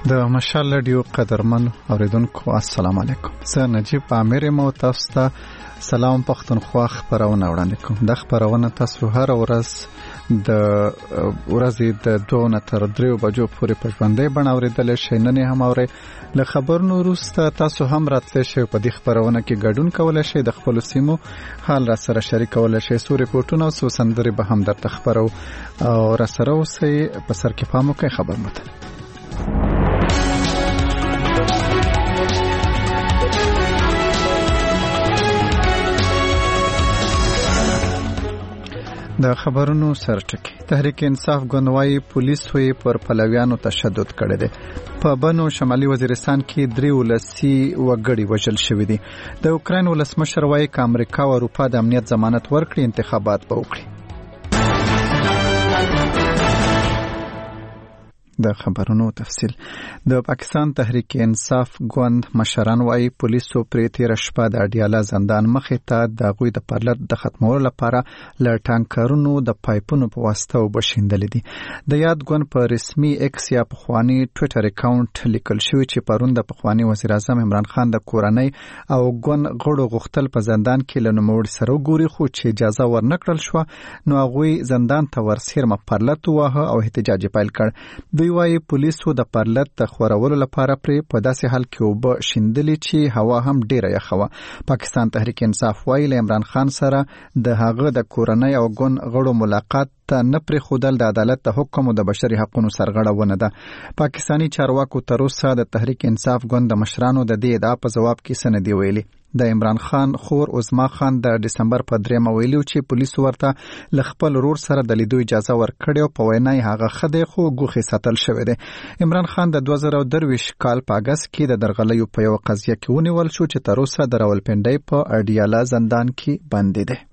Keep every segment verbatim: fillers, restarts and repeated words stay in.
د مشال رادیو قدرمن اوریدونکو السلام علیکم. زه نجیب امیر مو تاسو ته سلام پښتونخوا خبرونه وړاندې کوم. د خبرونه تاسو هر ورځ د ورځې د دوه نه تر درې بجو پورې په ژوندۍ بڼه اوریدل شئ. نن هم اورئ. له خبرونو وروسته تاسو هم راتلی شئ په دې خبرونه کې ګډون کولی شئ. د خپلو سیمو حال را سره شریکولی شئ. څو ریپورټونه او څو سندرې به هم درته خپرو او را سره اوسئ. په سر کې پام وکړئ. خبر متن د خبرونو سرټکی. تحریک انصاف ګوندوای پولیسو پر پلویانو تشدد کړی دی. په بنو شمالي وزیرستان کې درې ولسی وګړي وژل شوي دي. د اوکراین ولسمشر وایي چې امریکا او اروپا د امنیت ضمانت ورکړي انتخابات به وکړي. د خبرونو تفصیل. د پاکستان تحریک انصاف ګوند مشران وایي پولیسو پرې تیر شپه د اډیالا زندان مخې ته د غوی د پرلط د ختمولو لپاره ل ټانکرونو د پایپونو په واسطه وبشیندل دي. د یاد ګوند په رسمي ایکس یا پخوانی ټوئیټر اکاونټ لیکل شوی چې پرون د پخوانی وزیر اعظم عمران خان د کورنۍ او ګوند غړو غوښتل په زندان کې له نوموړي سره وګوري، خو چې اجازه ورنکړل شو نو هغوی زندان ته ورسېرمه پرلط ووهه او احتجاج پیل کړ. دوی وایي پولیسو د پرلط د خورولو لپاره پرې په داسې حال کې اوبه شیندلې چې هوا هم ډیره یخه وه. پاکستان تحریک انصاف وایي له عمران خان سره د هغه د کورنۍ او ګوند غړو ملاقات ته نه پرېښودل د عدالت د حکم او د بشري حقونو سرغړونه ده. پاکستاني چارواکو تر اوسه د تحریک انصاف ګوند د مشرانو د دې ادعا په ځواب کې څه نه دي ویلي. د عمران خان خور عظما خان د ډسمبر په دریمه ویلي چې پولیسو ورته له خپل ورور سره د لیدو اجازه ورکړې او په وینا یې هغه ښه دی خو ګوښې ساتل شوی دی. عمران خان د دوه زره درویشت کال په اګست کې د درغلیو په یوه قضیه کې ونیول شو چې تر اوسه د راولپنډۍ په اډیالا زندان کې بندي دی.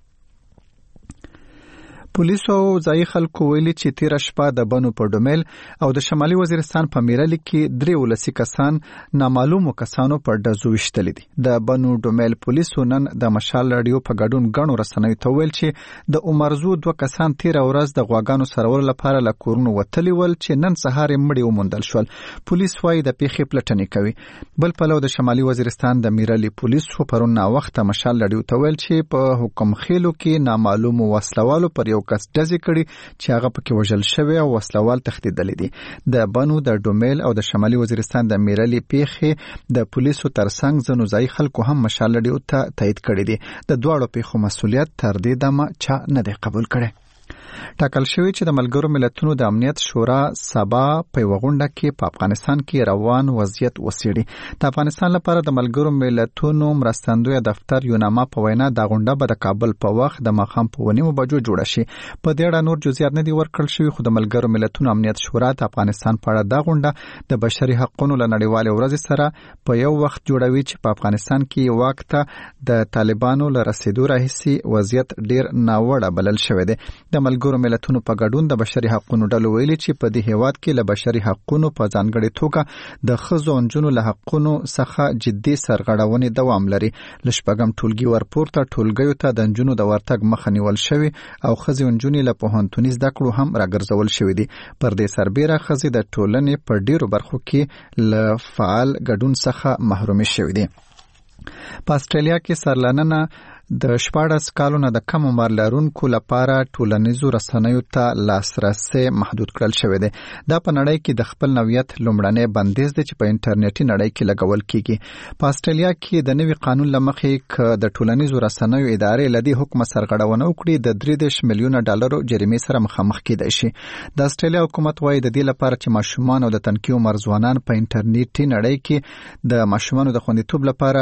پولیسو او ځایي خلکو ویلي چې تیر شپه د بنو په ډومیل او د شمالي وزیرستان په میرلي کې درې ولسی کسان نامعلومو کسانو په ډزو ویشتلي دي. د بنو ډومیل پولیسو نن د مشال رادیو په ګډون ګڼو رسنیو ته ویل چې د عمرزو دوه کسان تیر ورځ د غواګانو سرولو لپاره له کورونو وتلي ول چې نن سهار یې مړي وموندل شول. پولیس وایي د پیښې پلټنې کوي. بل پلو د شمالي وزیرستان د میرلي پولیسو پرون ناوخته مشال رادیو ته ویل چې په حکم خېلو کې نامعلومو وسلوالو پر یو کس ډزې کړي چې هغه پکې وژل شوی او وسلوال تښتېدلی دي. د بنو د ډومیل او د شمالي وزیرستان د میرلي پیښې د پولیسو ترڅنګ ځینو ځایي خلکو هم مشال رادیو ته تایید کړی دي. د دواړو پیښو مسؤلیت تر دې دمه چا نه دی قبول کړی. ټاکل شوی چې د ملګرو ملتونو د امنیت شورا سبا په یوه غونډه کې په افغانستان کې روان وضعیت وڅېړي. د افغانستان لپاره د ملګرو ملتونو مرستندویه دفتر یوناما په وینا دا غونډه به د کابل په وخت د ماښام په اوه نیمو بجو جوړه شي. په دې اړه نور جزئیات نه دي ورکړل شوي، خو د ملګرو ملتونو امنیت شورا د افغانستان په اړه دا غونډه د بشري حقونو له نړیوالې ورځې سره په یو وخت جوړوي چې په افغانستان کې واک ته د طالبانو له رسېدو راهیسې وضعیت ډیر ناوړه بلل شوی دی. د ملګرو ملتونو په ګډون د بشري حقونو ډلو ویلي چې په دې هیواد کې له بشري حقونو په ځانګړې توګه د ښځو او نجونو له حقونو څخه جدي سرغړونې دوام لري. له شپږم ټولګي ورپورته ټولګیو ته د نجونو د ورتګ مخه نیول شوې او ښځې او نجونې له پوهنتوني زده کړو هم راګرځول شوي دي. پر دې سربیره ښځې د ټولنې په ډیرو برخو کې له فعال ګډون څخه محرومې شوي دي. په استرالیا کې سرلاننه د شپاړس کالونو د کم عمر لرونکو لپاره ټولنیزو رسنیو ته لاسرسی محدود کړل شوی دی. دا په نړۍ کې د خپل نوعیت لومړنی بندیز دی چې په انټرنیټي نړۍ کې لګول کیږي. په استرالیا کې د نوي قانون له مخې که د ټولنیزو رسنیو ادارې له دې حکمه سرغړونه وکړي د درې دېرش میلیونه ډالرو جریمې سره مخامخ کیدای شي. د استرالیا حکومت وایي د دې لپاره چې ماشومان او د تنکي عمر ځوانان په انټرنیټي نړۍ کې د ماشومانو د خوندیتوب لپاره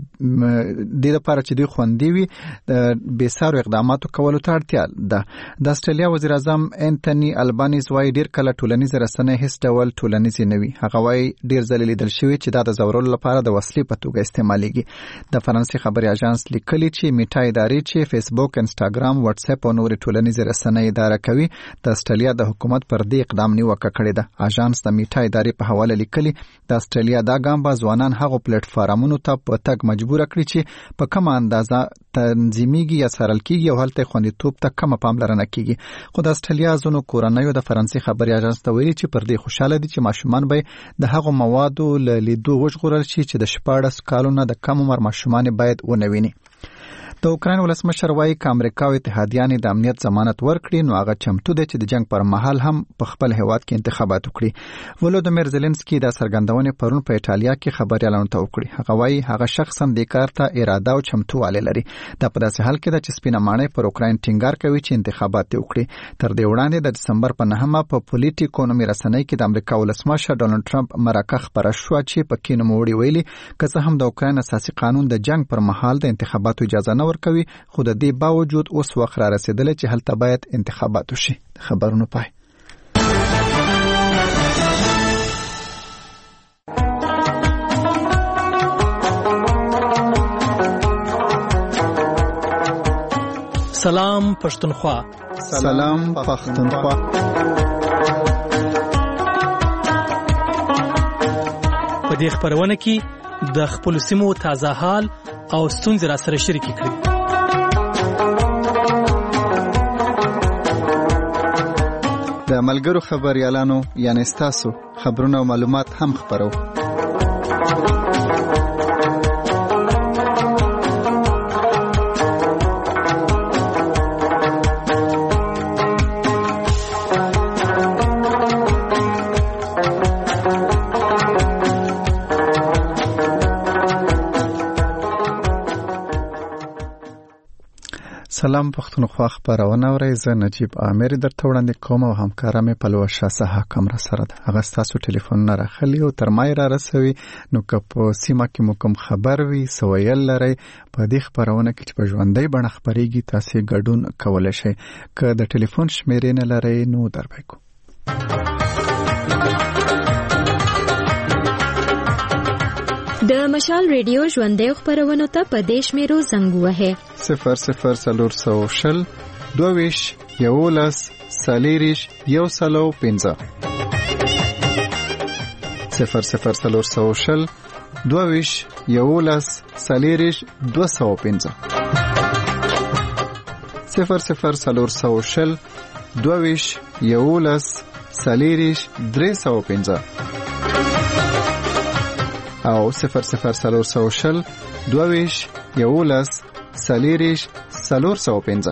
د لپاره چې دوی خوندي وي د بیسارو اقداماتو کولو ته اړتیا ده. د استرالیا وزیر اعظم انټوني البانیز وایي ډیر کله ټولنیز رسنۍ هیڅ ډول ټولنیز نه وي. هغه وایي ډیر ځله لیدل شوی چې دا د زورولو لپاره د وسلې په توګه استعمالیږي. د فرانسې خبري اژانس لیکلي چې میټا ادارې چې فیسبوک، انسټاګرام، واتس اپ او نور ټولنیز رسنۍ اداره کوي د استرالیا د حکومت پر دې اقدام نیوکه کړې ده. اژانس د میټا ادارې په حواله لیکلي د استرالیا دا ګام به ځوانان هغو پلیټ فارمونو ته په تګ مجبور کړي چې په کومه اندازه تنظیميږي یا سارل کیږي او هلته خوندیتوب ته کم پاملرنه کیږي. خو د استرالیا ځونو کورنیو د فرانسې خبري اژانس ته ویلي چې پر دې خوشاله دي چې ماشومان به د هغو موادو له لیدو وژغورل شي چې د شپاړس کالونو د کم عمر ماشومان باید ونه ویني. د اوکراین ولسمشر وايي چې امریکا او اتحادیان د امنیت ضمانت ورکړي نو هغه چمتو دي چې د جنگ پر مهال هم په خپل هیواد کې انتخابات وکړي. ولودمیر زيلنسکي د سرګندونې پرون په ایټالیا کې خبريالانو ته وکړي. هغه وايي هغه شخصا د کار ته اراده او چمتووالی لري. دا په داسې حال کې ده چې سپینه ماڼۍ پر اوکراین ټینګار کوي چې انتخابات وکړي. تر دې وړاندې د دسمبر په نهمه په پولیټیکو نومي رسنۍ کې د امریکا ولسمشر ډونالد ټرمپ مرکه خبره شو چې په کې نوموړي ویلي که څه هم د اوکراین اساسي قانون د جنگ پر مهال د انتخاباتو اجازه نه ورکوي خو د دې باوجود اوس وخت را رسیدلی چې هلته باید انتخابات وشي. خبرونه پای. سلام پښتونخوا. سلام پښتونخوا. په دې خبرونه کې د خپل سیمو تازه حال او ستونزې را سره شریک کړئ. د ملګرو خبريالانو یعنی تاسو خبرونه او معلومات هم خبرو. سلام پښتونخوا خبرونه اورئ. زه نجیب عامر درته وړاندې کوم او همکاره مې پلوشه حکم را سره ده. هغه تاسو ټلیفون نه راخلی او تر ما را رسوي نو که په سیمه کې مو کوم خبر وي سویل لري په دې خبرونه کې چې په ژوندۍ بڼه خبرېږي تاسو ګډون کولای شئ. که د ټلیفون شمیرې نه لرئ نو دربکو. د مشال ریډیو ژوندۍ خبرونه ته په دیش میرو زنګ وهه صفر صفر سلور سو شل دوویش یولس سالیریش یو سلو پینزا صفر صفر سلور سو شل دوویش یولس سالیریش دو سو پینزا صفر صفر سلور سو شل دوویش یولس سالیریش درې سو پینزا او صفر صفر سلور سو شل دوویش یولس سالیریش سلور سو پینزا.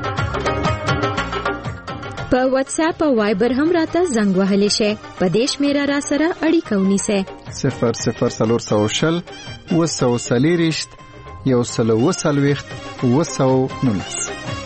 په واتس اپ او وایبر هم راته زنګ وهلی شي. په دیش میرا را سره اړیکه ونیسه. صفر صفر سلور سو شل و سو سالیریش یو سلو و سلویخت و سو نونس.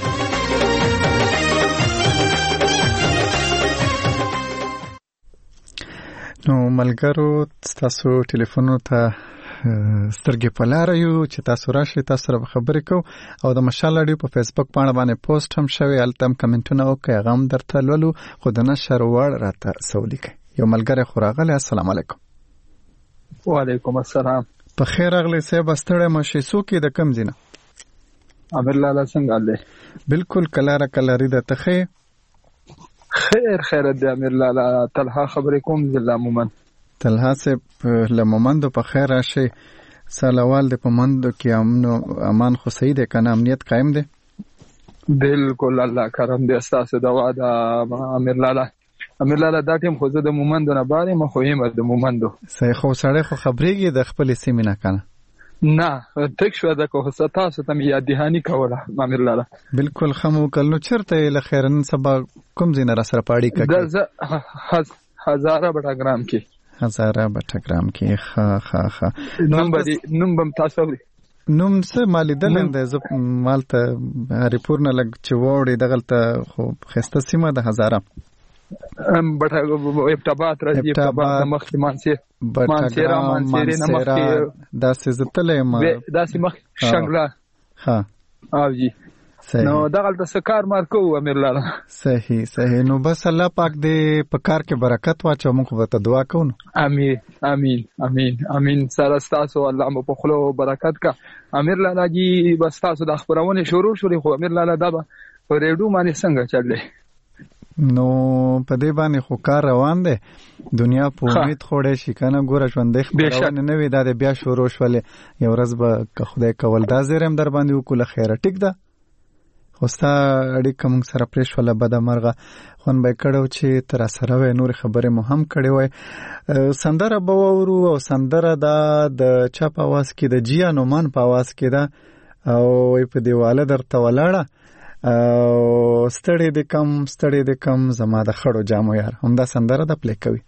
نو ملګرو تاسو ټلیفونونو ته سترګې په لار یو چې تاسو راشئ تاسو سره خبرې کوو او د مشال اډیو په فیسبوک باندې باندې پوسټ هم شوی هلته هم کمنټونه وکړئ هغه هم درته لولو خو د نشر وړ راته څه ولیکئ. یو ملګری خو راغلی. السلام علیکم. وعلیکم السلام. په خیر راغلی صاحب. ستړی مه شئ. څوک یې د کوم ځای نه؟ امیر لاله څنګه حال دی؟ بالکل کلاره کلاري ده. ته ښه یې؟ خیر خیر دی امیر لاله. طلحه خبرې کوم ضلع مومند. طلحه صاحب له مومندو په خیر راشئ. سالوال د په مومندو کې امن امان خو صحیح دی که نه امنیت قایم دی؟ بالکل الله کرم دی. ستاسو دعا ده امیر لاله. امیر لاله دا ټیم خو زه د مومندو نه بار یم خو یم د مومندو. صحیح. خو سړی خو خبرېږي د خپلې سیمې نه که نه؟ نه تک شو ده که خو تاسو ته مې یاد دهاني کوله امیر لاله. بالکل ښه مو وکړل. نو چېرته یې له خیره نن سبا کوم ځای نه را سره په اړیکه کې؟ زه هزاره بټګرام کې. هزاره بټګرام کې. ښه ښه ښه. نوم به نوم به تاسو اورئ؟ نوم څه ما لیدلی دی. زه مالته هریپور نه لږ چې واوړې دغلته خو ښایسته سیمه ده هزاره. ابتابات راځي. ابتابات مخکې مانسیر مانسیرا مانسیرې نه مخکې داسې زه تللی یم داسې مخکې شنګله. ښه او جی نو دغلته څه کار مار کوو امیر لاله. صحیح صحیح. نو بس الله پاک دې په کار کې برکت واچو. موږ به ته دعا کوو. امین امین امین امین. سره ستاسو الله مو په خلو برکت کا امیر لاله جی. بس تاسو د خبرونه شروع شولې خو امیر لاله دا به په ریډیو باندې څنګه چللی؟ نو په دې باندې خو کار روان دی دنیا په امید خوړې شي کنه ګوره ژوندې خبرونه نه وي دا بیا شروع شولې یو ورځ به که خدای کول دا زرم در باندې وکړه خیره ټیک ده خو ستا اړیکه موږ سره پرې شوله بده مرغه خون به کړو چې تر سره وې نور خبرې مو هم کړې وای سندره به وورو او سندره دا د چا په आवाज کې د جیا نومان په आवाज کې ده او په دیواله درته ولاړه او ستړي د کم ستړي د کم زما د خړو جامو یار همدا سندره د پلی کوي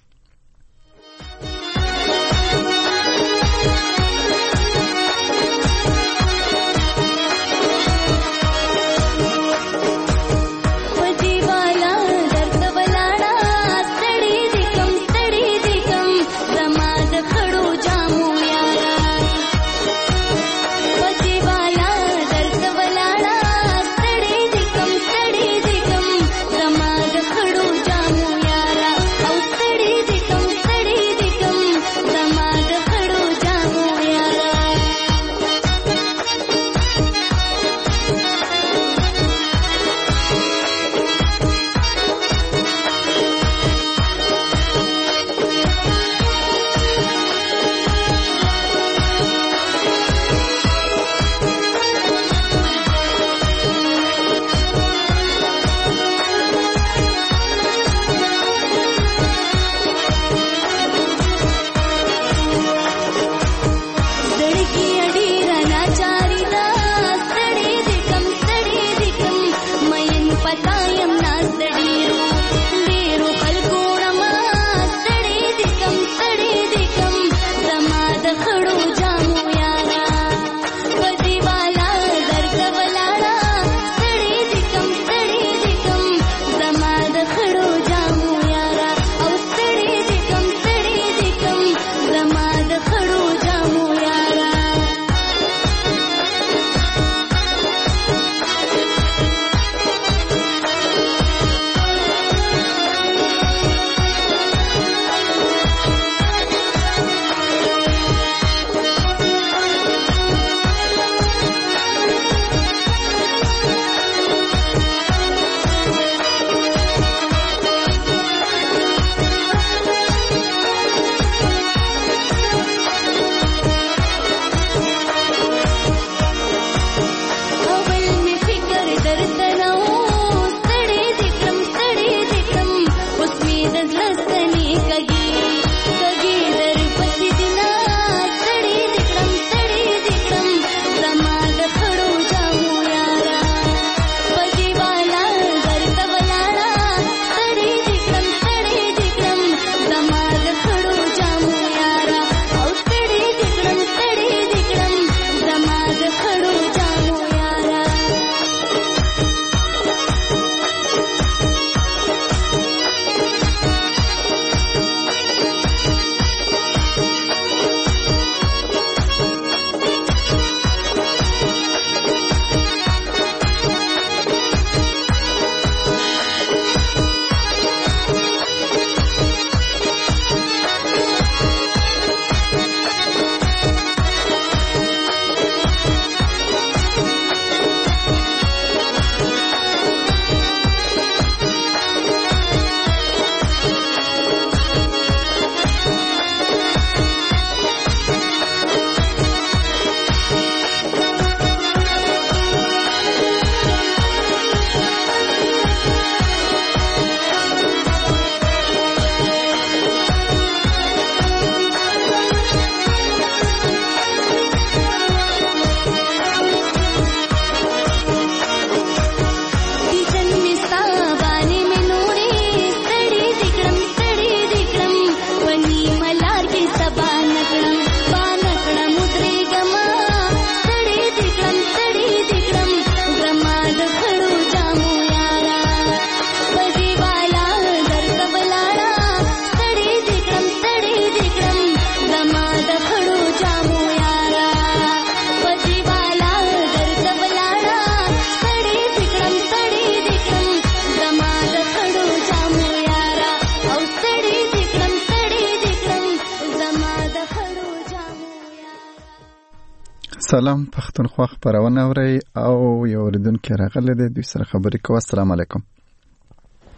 سلام پښتونخوا خبرونه اوري او یو اوریدونکو راغله د دوی سره خبرې کوي. السلام علیکم.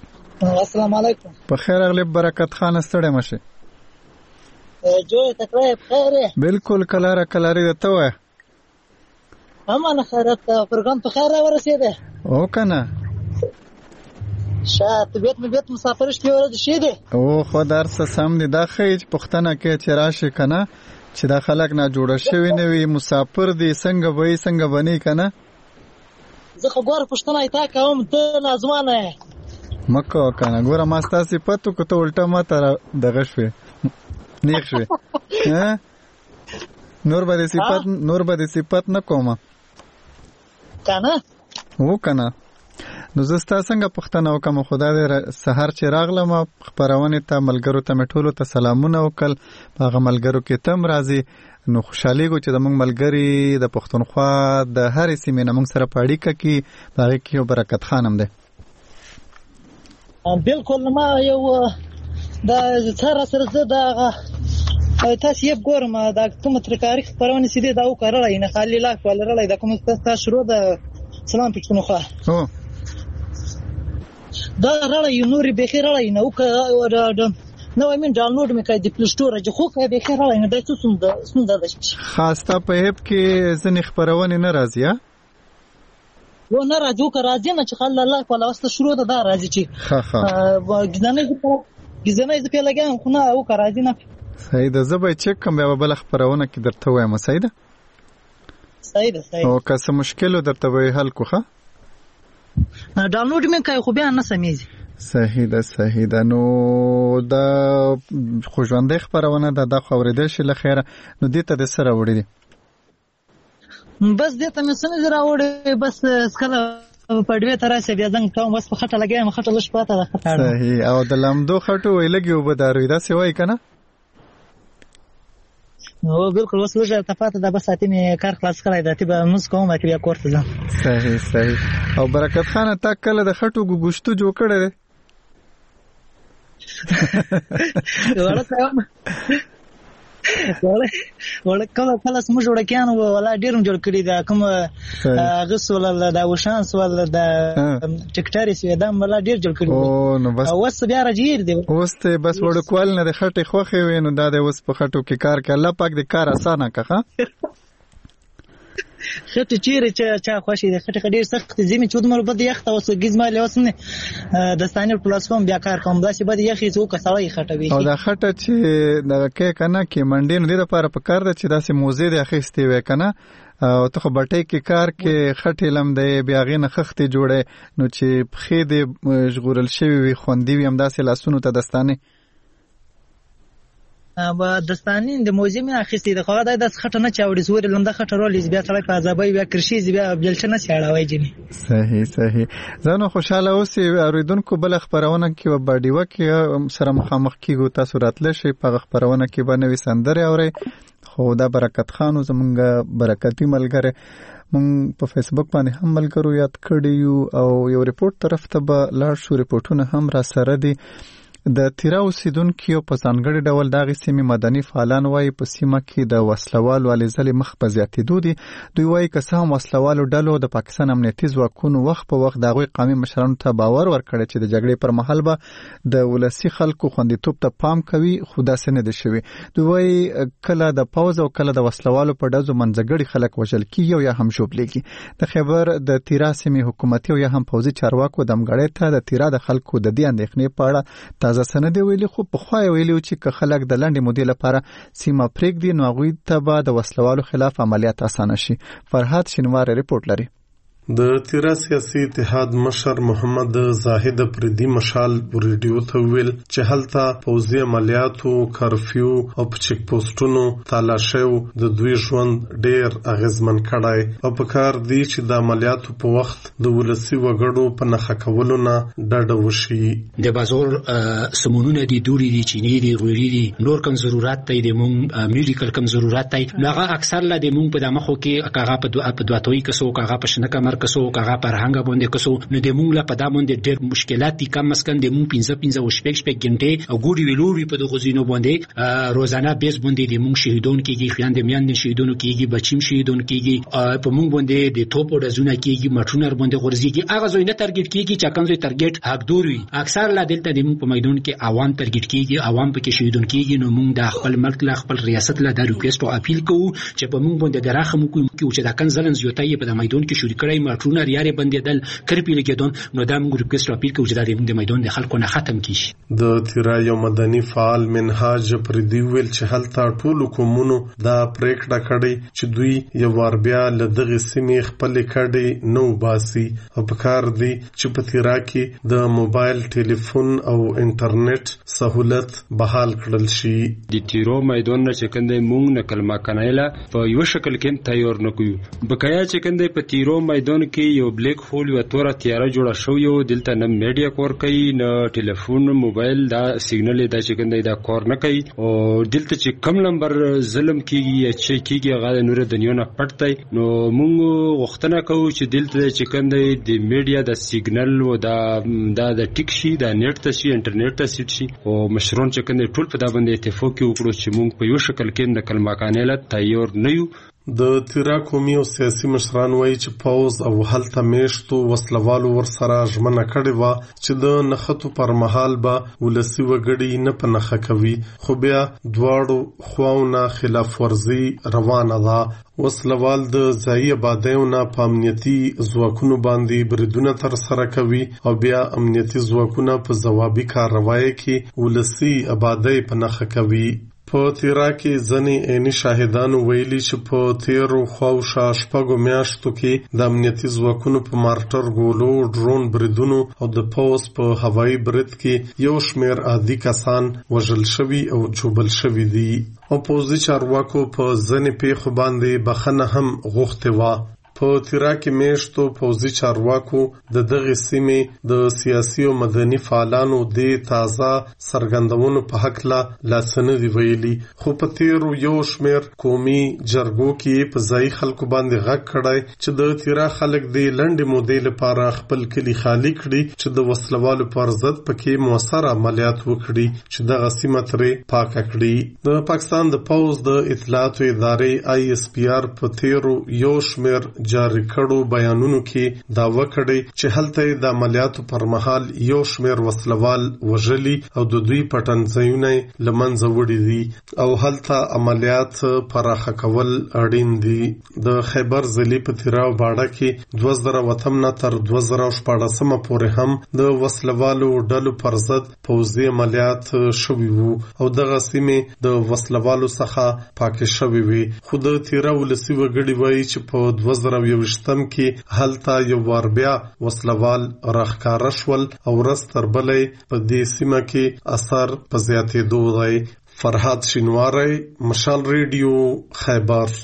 السلام علیکم. په خیر اغلی برکت خان ستړی مشه. جوړ تکړه بخیر. بالکل کلاره کلاری ده ته وای. امان خیرت پروګرام په خیر ورسېده. او کنه. شات بیت مې بیت مسافر شته ورته شي دي. او خو درس سم دي دا خې پښتنه کې چې راشي کنه چې دا خلک نه جوړ شوی نه وي مسافر دي څنګه وای څنګه بني کنه. زه خو ګور پښتنه ایتا کوم ته نازمانه. مکو کنه ګوره ما ستاسو پتو کو ته الټا ماته دغه شوي نیک شوي ها نور به صفات نور به صفات نه کومه کنه و کنه. نو زستا څنګه پښتنه وکم خدا دې سحر چې راغلم خبرونه ته ملګرو ته مټولو ته سلامونه وکړ هغه ملګرو کې تم راځي نو خوشحالي کو چې د موږ ملګری د پښتونخوا د هر سیمې نه موږ سره پاړی کې باغ کې برکت خانم ده. بالکل ما یو دا سره سره زه دا تاسو یې ګورم دا کوم تر تاریخ پرونه سیده دا وکړلای نه خالي لا کولرلای دا کوم تاسو شروع د سلام پښتونخوا هو دا راړی نوري به خیر راړی نو که نو امین ډاونلوډ مې کړی د پلی سٹور چې خو کې به خیر راړی نه د څه سند سند د خاصه په هپ کې ځنې خبرونه نه راځي ها و نه راځو که راځي نه چې خل الله په لاسته شروع ده دا راځي چې ها ها ګزنه ګزنه ز په لګم خو نه او که راځي نه صحیح ده زه به چک کوم بیا بل خبرونه کې درته وایم صحیح ده صحیح ده صحیح او که څه مشکل درته وای حل کوخه ډاونلوډ مې کوي خو بیا نه سمېږي. صحیح ده صحیح ده نو دا خوشوندې خبرونه ده د خوریدې شل خیره نو دې ته د سره وړي دي بس دې ته مې سن زرا وړي بس سکله په دې تراسه بیا څنګه کوم بس په خټه لګایم خټه لښ پاته ده خټه صحیح او د لمدو خټو ویلګي وبدارو دا سی وای کنه نو بالکل وسلوجه تفاته ده بس اتمه کار خلاص کړای ده تی به موږ کومه کې بیا کوړته ځم. صحیح صحیح او برکت خان تا کله د خټو ګوشتو جوړ کړل ورته ولا کله کله سم جوړ کېانو ولا ډیرم جوړ کړی دا کوم غسول دا وشان سوال دا ټیکټاری سوی دا ولا ډیر جوړ کړی او نو بس اوس بیا راځي دی اوس ته بس وړکوال نه د خټې خوخه وینو دا د اوس په خټو کې کار کوي الله پاک دې کار اسانه کړه خټه چیرې چې چا خوشي د خټه ډیر سخت زمي چود مر بده یخت اوس گزمال اوس نه د ستانیر پلاتفورم بیا کار کوم داسې بده یخي څو کسړی خټه وی او دا خټه چې د کې کنه کې منډین دې لپاره په کار ده چې داسې موزه د اخیستي وې کنه او ته خو بټي کې کار کې خټې لم دی بیا غینه خختې جوړه نو چې خې دې ژغورل شوی وي خوندې وي هم داسې لاسونو ته دستانه با دستانین د موزیم اخیستي د خو دا د خټه نه چاوړي زور لم د خټه رول بیا تړای په عذابای بیا کرشي بیا بلچ نه سیاړوي جنی. صحیح صحیح زنه خوشاله اوسې اوریدونکو بل خبرونه کې و باډیو کې سره مخامخ کیږي تاسو راتل شي په خبرونه کې باندې سندره اوري خو دا برکت خانو زمونږ برکتی ملګری مونږ په فیسبوک باندې هم ملګرو یاد کړی او یو ریپورت طرف ته به لاړ شو ریپورتونه هم را سره دي د تیرا اوسیدونکو په ځانګړي ډول دغه سیمې مدني فعالان وایي په سیمه کې د وسلوال ولې مخ په زیاتېدو دي دوی وایي که څه هم وسلوالو ډلو د پاکستان امنیتي ځواکونو وخت په وخت د هغوی قومي مشرانو ته باور ورکړی چې د جګړې پر مهال به د ولسي خلکو خوندیتوب ته پام کوي خو داسې نه دي شوي دوی وایي کله د پوځ او کله د وسلوالو په ډزو منځګړي خلک وژل کیږي او یا هم ژوبلېږي د خیبر د تیرا سیمې حکومتي او یا هم پوځي چارواکو دمګړۍ ته د تیرا د خلکو د دې اندېښنې په اړه تازه سند ویلي خو په خو ویلي چې که خلک د لنډې مودې لپاره سیمه پرېږدي نو هغوی ته به د وسلوالو خلاف عملیات اسانه شي. فرهاد شینواری ریپورت لري. د تیرا سیاسي اتحاد مشر محمد زاهد پردي مشال ریډیو ته ویل چې هلته پوځي عملیاتو کرفیو او چیک پوسټونو تالاشیو د دوی ژوند ډیر اغیزمن کړای او په کار دی چې د عملیاتو په وخت د ولسی وګړو په نخښه کولو نه ډډه وشي. د بازار سمونونه دي دوری دي چینی دي غوړي دي نور کوم ضرورت دی د مونږ میډیکل کوم ضرورت دی هغه اکثر لا د مونږ په دماغو کې هغه په دواتوي کسو هغه په شنه کمر کسو کاغه فرهنګ باندې کسو نو د مونږ لا په دا باندې ډېر مشکلات دي کم اس کم د مونږ پنځه پنځه او شپږ شپږ غنټې او ګوري ویلوري په دغه ځینو باندې روزانه بیس باندې د مونږ شهیدون کېږي خیاند میان شهیدون کېږي بچیم شهیدون کېږي په مونږ باندې د توپ او د زونه کېږي مټونر باندې غورځيږي هغه زوینه ټارګټ کېږي چې کوم ځای ټارګټ حق دوري اکثر لا دلته د مونږ په میدان کې عوام ټارګټ کېږي عوام په کې شهیدون کېږي نو مونږ د خپل ملک له خپل ریاست له د ریکوست او اپیل کوو چې په مونږ باندې دراخه مو کوي چې دا کن ځلن زیاتای په د میدان کې شوري کړی مټونه ریارې باندې دل کرپی لګیدون نو دا مونږ ریکوست او اپیل کوو چې د میدان د خلکو نه ختم کیږي د تیرا یو مدني فعال منهاج پردي ویل چې هلته ټول کومونو دا پریکړه کړې چې دوی یو وار بیا له دغه سیمې خپل کډې نو باسي او په کار دی چې په تیرا کې د موبایل ټلیفون او انټرنیټ سہولت بحال کړل شي د تیرو میدان نه چې کنده مونږ نکل ما کنایلا په یو شکل کې تیار نکوي بقایا چې کنده په تیرو میدان کې یو بلیک هول یو تور تیاره جوړه شو یو دلته نه میډیا کور کوي نه ټلیفون موبایل دا سیګنل دا چې کنده دا کور نه کوي او دلته چې کم نمبر ظلم کیږي چې کیږي غاړه نور دنیا نه پټتای نو مونږ وختونه کوو چې دلته چې کنده د میډیا د سیګنل او دا دا د ټیک شي د نیټ ته شي انټرنیټ ته سیټ شي او مشرون چې کنده ټول په دا باندې اتفاق وکړو چې مونږ په یو شکل کې د کلماکانه تیار نه یو د تیرا قومي او سیاسي مشران وایي چې پاوز او هلته میشتو وسلوالو ورسره ژمنه کړې وه چې د نښتو پر مهال به ولسي وګړي نه په نښه کوي خو بیا دواړو خواونه خلاف ورزي روانه ده وسلوال د ځایي آبادیو نه په امنیتي ځواکونو باندې بریدونه ترسره کوي او بیا امنیتي ځواکونه په ځوابي کاروایۍ کې ولسي آبادۍ په نښه کوي په تیرا کې ځنې عیني شاهدانو ویلي چې په تیرو خواوشا شپږو میاشتو کې د امنیتي ځواکونو په مارټر ګولو ډرون بریدونو او د پوز په هوایي برید کې یو شمیر عادي کسان وژل شوي او جوبل شوي دي او پوځي چارواکو په ځنې پیښو باندې بخښنه هم غوښتې وه په تیرا کې میشتو پوځي چارواکو د دغه سیمې د سیاسي او مدني فعالانو د تازه سرګندونو په حق لا لاسنه ویلي خو په تیرو یو شمیر قومي جرګو کې په ځای خلکو باندې غږ کړای چې د تیرا خلک د لنډې مودې لپاره خپل کلی خالی کړي چې د وسلوالو پر ضد پکې موثر عملیات وکړي چې دغه سیمه ترې پاکه کړي د پاکستان د پوز د اطلاعاتو ادارې آی اس پی آر په تیرو یو شمیر جاری کړو بیانونو کې داوا کړی چې هلته د عملیاتو پر مهال یو شمیر وسلوال وژلي او د دوی پټنځایونه لمنځه وړي دي او هلته عملیات پراخه کول اړین دي د خیبر ضلع په تیرا او باړه کې دوه زره وتم نه تر دوه زره شپاړسمه پورې هم د وسلوالو ډلو پر ضد پوځي عملیات شوي وو او دغه سیمې د وسلوالو څخه پاکې شوي وي خو د تیرا ولسي وګړي وایي چې په دوه زره یوویشتم کې هلته یو وار بیا وسلوال راښکاره شول او ورځ تر بلې په دې سیمه کې اثر په زیاتېدو دی فرهاد شینواری مشال ریډیو خیبر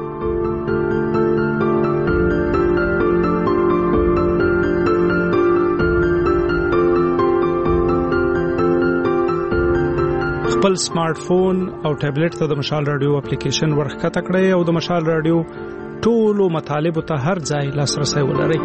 خپل سمارټ فون او ټابلیټ ته د مشال رادیو اپلیکیشن ورښکته کړئ او د مشال رادیو ټولو مطالبو ته هر ځای لاسرسی ولرئ.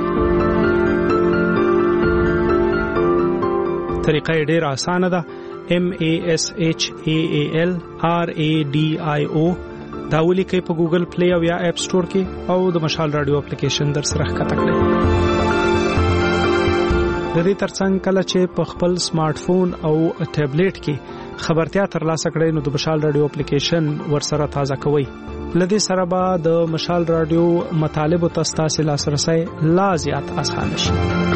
طریقه یې ډېره اسانه ده. M A S H A A L R A D I O دا ولیکئ په ګوګل پلی او یا اپ سټور کې او د مشال رادیو اپلیکیشن در سره ښکته کړئ. د دې ترڅنګ کله چې په خپل سمارټ فون او ټابلیټ کې خبرتیا ترلاسه کړئ نو د مشال رادیو اپلیکیشن ورسره تازه کوئ. لدې سره به د مشال رادیو مطالب او تاسو لاسرسي لا زیات آسان شي.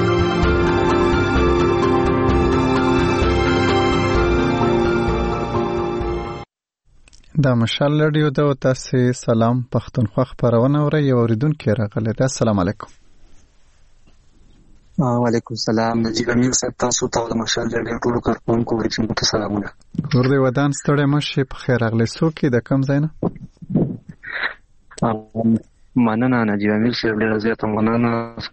د مشال رادیو د تاسو سلام پښتونخوا خبرونه اوري یو اوریدونکو راغله. السلام علیکم. وعلیکم السلام. نجیب امین صاحب تاسو ته د مشال رادیو ټول کارکونکو ورته ته سلامونه. ورته ودان ستړي مشه په خیر راغله. سو کې د کم ځای نه مننه نجیب امین صاحب ډېر زیات مننه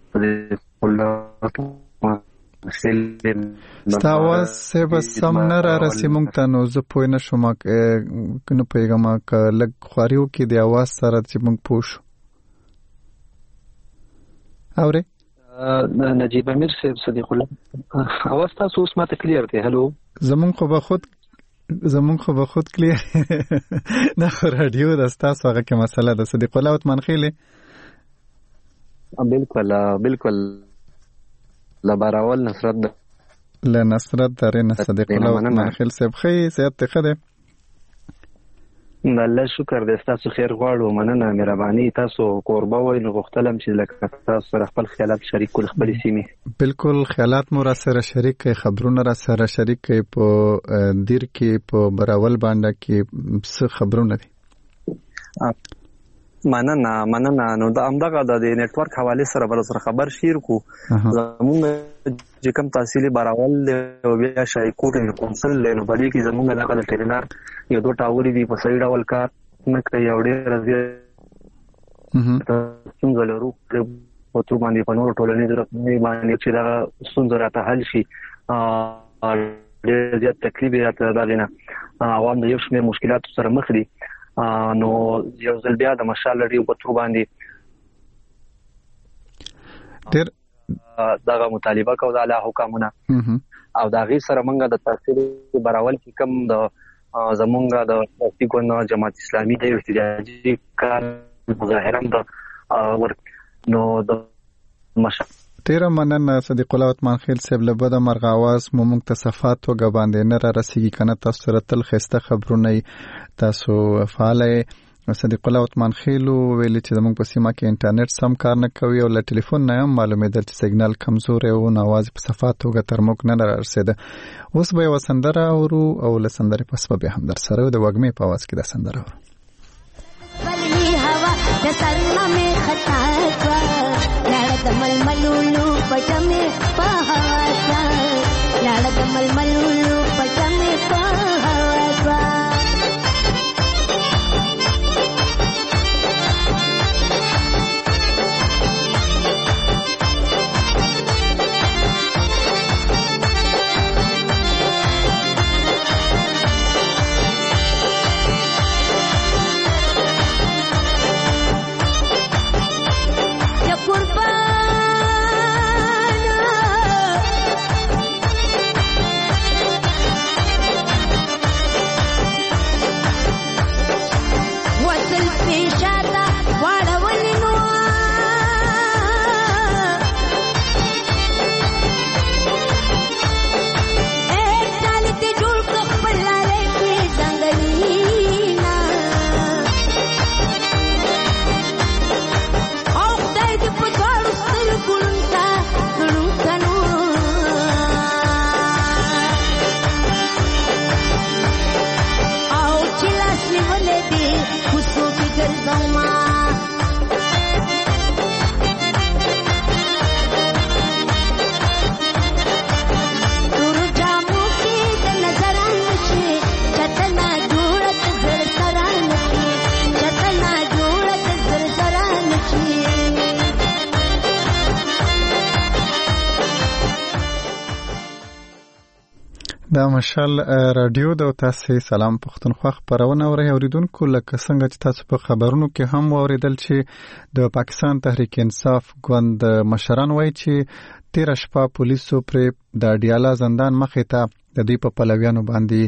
ستاواز سبا سم نه را رسي مونږ ته نو زه پوه نه شوم کنه پیغام کا لګ خواریو کې د आवाज سره چې مونږ پوښ اورې نجیب امیر صاحب صدیق الله اواز تاسو اوس ماته کلیر دی؟ هلو زمون خو به خود زمون خو به خود کلیر نه خو رادیو د تاسو هغه کې مسله ده. صدیق الله عثمان خیلی بالکل بالکل لبراول نصرت ده ل نصرت درې نه صدیق الله عثمان خیل صاحب خی صحت ته خده الله شکر دې تاسو خیر غواړو. مننه مهرباني. تاسو قربا وای نو غوښتلم چې لکه تاسو سره خپل خیالات شریک کول خپل سیمه. بالکل خیالات مو را سره شریک کړئ، خبرونه را سره شریک کړئ. په دیر کې په براول باندې کې څه خبرونه دي؟ مننه مننه. نو د امدغه د نت ورک حواله سره بل سره خبر شیر کو زموږ چې کوم تحصیلي براول او بیا شای کوټ کونسل له بلی کې زموږ علاقه د ټرینر یو دوه ټاوري دی په سړی ډول کار نه کوي او ډېر راځي څنګه له روح په تو باندې په نور ټولنې ضرورت نه باندې چې دا څنګه راته حل شي ډېر زیات تکلیف راته راغلی نه عوام د یو شمېر مشکلات سره مخ دي. نو یو ځل بیا د مشال لري په تر باندې ډېر دغه مطالبه کو د اعلی حکومتونه او د غي سره منګه د تحصیل براول کې کم د زمونږه د پښتون جماعت اسلامي د احتجاجي کار مظاهره د ور نو د مشال تیرا مننه صدیق الله عثمان خیل صاحب له بده مرغ आवाज مو موږ ته صفات وګ باندې نه را رسیږي کنه. تاسو سره تل خسته خبرونه تاسو فعاله صدیق الله عثمان خیل ویل چې موږ په سیمه کې انټرنیټ سم کار نه کوي او له ټلیفون نه هم معلومېدل چې سیګنال کمزور او आवाज په صفات وګ تر موږ نه را رسیده. اوس به وسندره اورو او له سندره پس به هم در سره د وګمې په आवाज کې د سندره اورو. بلې هوا د سرنا مې خطا لړ د ململولو پټمې په هوا ځه لړ د ململولو پټمې په هوا ځه دا مشال رادیو د تاسو سلام پښتونخوا خبرونه اوري اوریدونکو لکه څنګه چې تاسو په خبرونو کې هم اوریدل چې د پاکستان تحریک انصاف ګوند مشران وایي چې تیر شپه پولیسو پر د ډیالا زندان مخې ته د دې په پلویانو باندې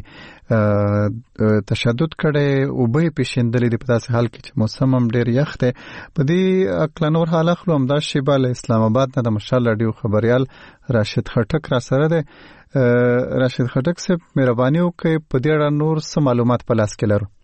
تشدد کړي او به پیښندلې د پتاسه حال کې چې موسم هم ډیر یخ دی. په دې اکلنور حالت خلوم دا شیبه له اسلام آباد نه د مشال رادیو خبريال راشد خټک را سره دی. راشد خټک صاحب مهرباني وکړئ په دې اړه نور څه معلومات په لاس کې لرو.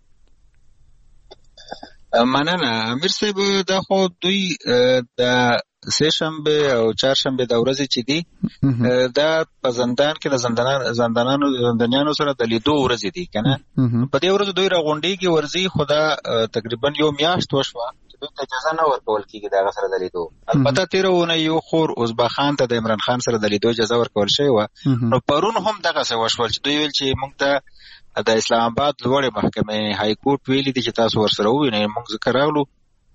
مننه امیر صاحب. دا خو دوی د سه شنبه او چهار شنبه د ورځې چې دی دا په زندان کې د زندانانو زندانانو زندانیانو سره د لیدو ورځې دي کنه. په دې ورځ دوی راغونډي کې ورځي خدا تقریبا یو میاشت وشوه چې دوی ته اجازه نه ورکول کیږي دا سره د لیدو. البته تیرونه یو خور عزبا خان ته د عمران خان سره د لیدو اجازه ورکول شوی و. نو پرون هم دغه څه وشول چې دوی ویل چې موږ ته د اسلام آباد لوړې محکمې های کورټ ویلي دي چې تاسو ورسره ووینئ. موږ ذکر راغلو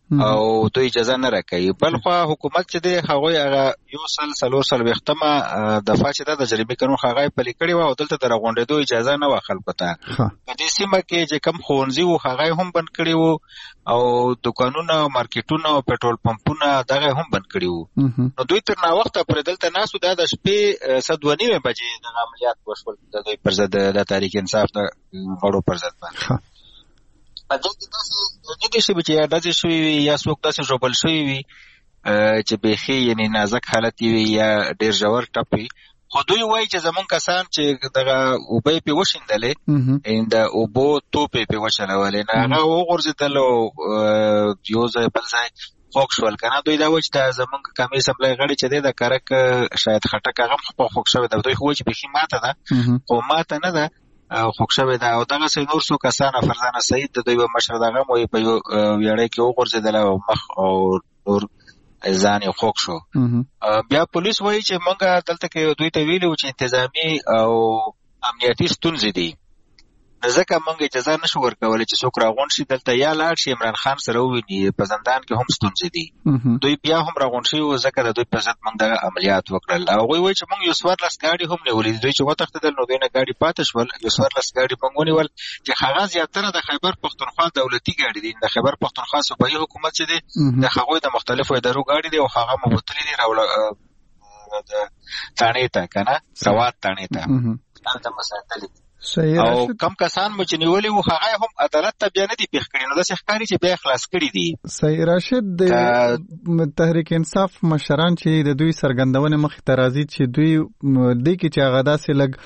او دوی اجازه نه راکوي. بل خو حکومت چې دی هغوی هغه یو سل څلور څلوېښتمه دفعه چې دا د جریمې قانون هغه یې پلي کړې وه او دلته د راغونډېدو اجازه نه وه خلکو ته. په دې سیمه کې چې کوم ښوونځي وو هغه یې هم بند کړي وو او دوکانونه او مارکیټونه او پټرول پمپونه دغه هم بند کړي وو. نو دوی تر ناوخته پورې دلته ناست وو. دا د شپې ساعت دوه نیمې بجې دغه عملیات وشول د دوی پر ضد د تحریک انصاف د غړو پر ضد باندې. په دې کې داسې نه دي شوي چې یا ډزې شوي وي یا څوک داسې ژوبل شوي وي چې بیخي یعنې نازک حالت وي یا ډېر ژور ټپ وي. خو دوی وایي چې زمونږ کسان چې دغه اوبه یې پرې وشیندلې د اوبو توپ یې پرې وچلولې نو هغه وغورځېدل او یو ځای بل ځای خوږ شول که نه. دوی دا وایي چې دا زمونږ قومي اسمبلۍ غړي چې دی د کرک شاید خټک هغه هم خوږ شوی ده. دوی خو وایي چې بیخي ماته ده خو ماته نه ده خوږ شوی ده. او دغسې نور څو کسان فرزانه سعید د دوی به مشر دغه هم وایي په یو ویړۍ کې وغورځېدل او مخ او نور ځان یې خوږ شو. بیا پولیس وایي چې موږ دلته کې دوی ته ویلي وو چې انتظامي او امنیتي ستونزې دي ځکه موږ اجازه نشو ورکولی چې څوک راغونډ شي دلته یا لاړ شي عمران خان سره وویني. په زندان کې هم ستونزې دي. دوی بیا هم راغونډ شوي وو ځکه د دوی په ضد موږ دغه عملیات وکړل. هغوی وایي چې موږ یو څوارلس ګاډي هم نیولي دي. دوی چې وتښتېدل نو دوی نه ګاډي پاتې شول. یو څوارلس ګاډي موږ ونیول چې هغه زیاتره د خیبر پښتونخوا دولتي ګاډي دي. د خیبر پښتونخوا صوبایي حکومت چې دی د هغوی د مختلفو ادارو ګاډي دي او هغه مو بوتلي دي تاڼې ته که نه سوات تاڼې ته هلته مو ساتلي دي. او کم کسان مو چې نیولي وو هغه هم عدالت ته بیا نه دي پېښ کړي نو داسې ښکاري چې بیا خلاص کړي دي. صحیح راشد د تحریک انصاف مشران چې د دوی څرګندونې مخې ته راځي چې دوی دې کې چې هغه داسې لږ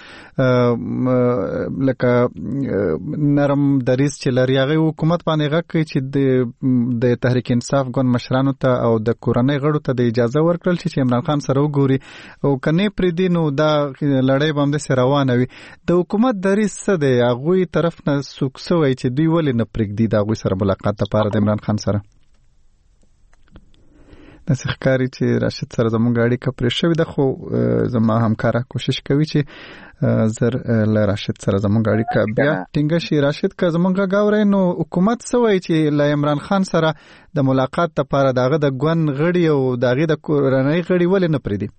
لکه نرم دریځ چې لري هغه حکومت باندې غږ کوي چې د تحریک انصاف ګوند مشرانو ته او د کورنۍ غړو ته د اجازه ورکړل چې عمران خان سره وګوري او که نه پرېږدي نو دا لړۍ به همداسې روانه وي. د حکومت دریځ څه دی؟ هغوی طرف نه څوک څه وایي چې دوی ولې نه پرېږدي د هغوی سره ملاقات لپاره د عمران خان سره؟ داسې ښکاري چې راشد سره زموږ اړیکه پرې شوې ده خو زما همکاره کوشش کوي چې زر له راشد سره زموږ اړیکه بیا ټینګه شي. راشد که زموږ غږ اورئ نو حکومت څه وایي چې له عمران خان سره د ملاقات لپاره د هغه د ګوند غړي او د هغې د کورنۍ غړي ولې نه پرېږدي؟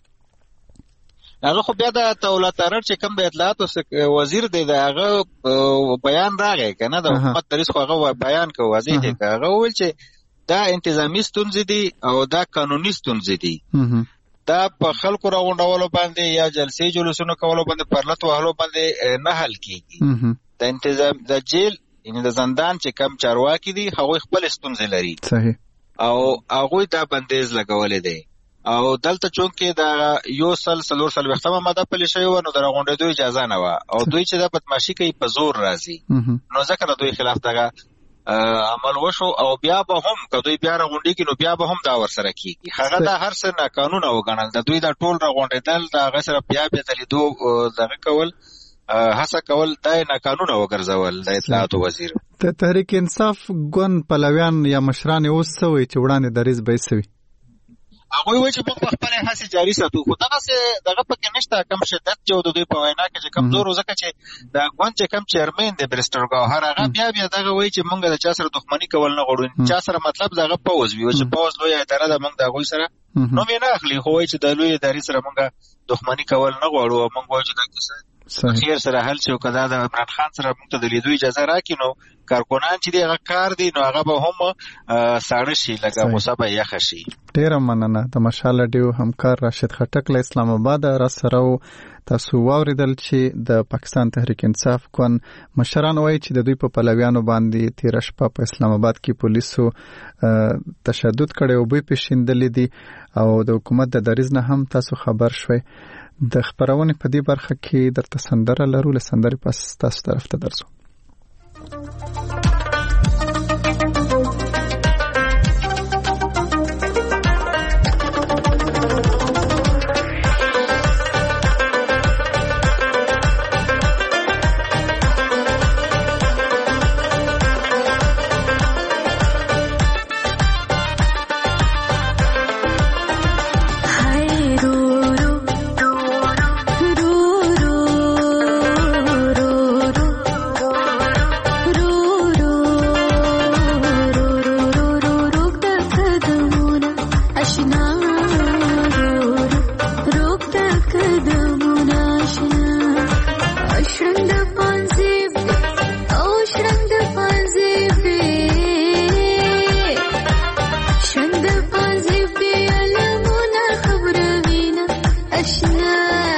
هغه خو بیا د دولت ترور چې کوم د اطلاعاتو وزیر دی د هغه بیان راغی که نه د حکومت دریځ خو هغه بیان کوي واضح دی که هغه وویل چې دا انتظامي ستونزې دي او دا قانوني ستونزې دي. دا په خلکو راغونډولو باندې یا جلسې جلوسونو کولو باندې پرلت وهلو باندې نه حل کېږي. د انتظام د جیل یعنې د زندان چې کم چارواکي دي هغوی خپلې ستونزې لري او هغوی دا بندیز لګولی دی. او دلته چونکې د یو سل څلور څلوېښتمه ماده پلې شوې وه نو د راغونډېدو اجازه نه وه او دوی چې دا بدماشي کوي په زور راځي نو ځکه د دوی خلاف دغه عمل وشو او بیا به هم که دوی بیا راغونډېږي نو بیا به هم دا ورسره کېږي. هغه دا هر څه ناقانونه وګڼل. د دوی دا ټول راغونډېدل د هغه سره بیا بیا د لیدو دغه کول هڅه کول دا یې ناقانونه وګرځول د اطلاعاتو وزیر. د تحریک انصاف ګوند پلویان یا مشران یې اوس څه وایي چې وړاندې دریځ به یې څه وي؟ هغوی وایي چې موږ به خپلې هڅې جاري ساتو خو دغسې دغه پکې نشته کم شدت چې د دوی په وینا کې چې کم زور و ځکه چې د ګوند چې کم چیرمین دی بریسټر ګوهر هغه بیا بیا دغه وایي چې موږ د چا سره دښمني کول نه غواړو. چا سره مطلب د هغه پوځ وي چې پوځ لویه اداره ده موږ د هغوی سره نوم یې نه اخلي خو وایي چې د لویې ادارې سره موږ دښمني کول نه غواړو او موږ وایو چې دا کیسه خیر سره حل شي او که دا د عمران خان سره موږ ته د لیدو اجازه راکړي نو کارکنان چې دی هغه کار دی نو هغه به هم ساړه شي لکه غوسه به یخه شي. ډېره مننه. د مشال راډیو همکار راشد خټک له اسلام آباد را سره و. تاسو واوریدل چې د پاکستان تحریک انصاف ګوند مشران وایي چې د دوی په پلویانو باندې تېره شپه په اسلام آباد کې پولیسو تشدد کړی او اوبه پې شیندلې دي او د حکومت د دریځ نه هم تاسو خبر شوئ. د خبرونې په دې برخه کې درته سندره لرو. له سندرې پس تاسو طرف ته درځو. रू آشنا روک د قدمونه آشنا شرنګ د پانزیب او شرنګ د پانزیب شرنګ د پانزیب علمونه خبروینه آشنا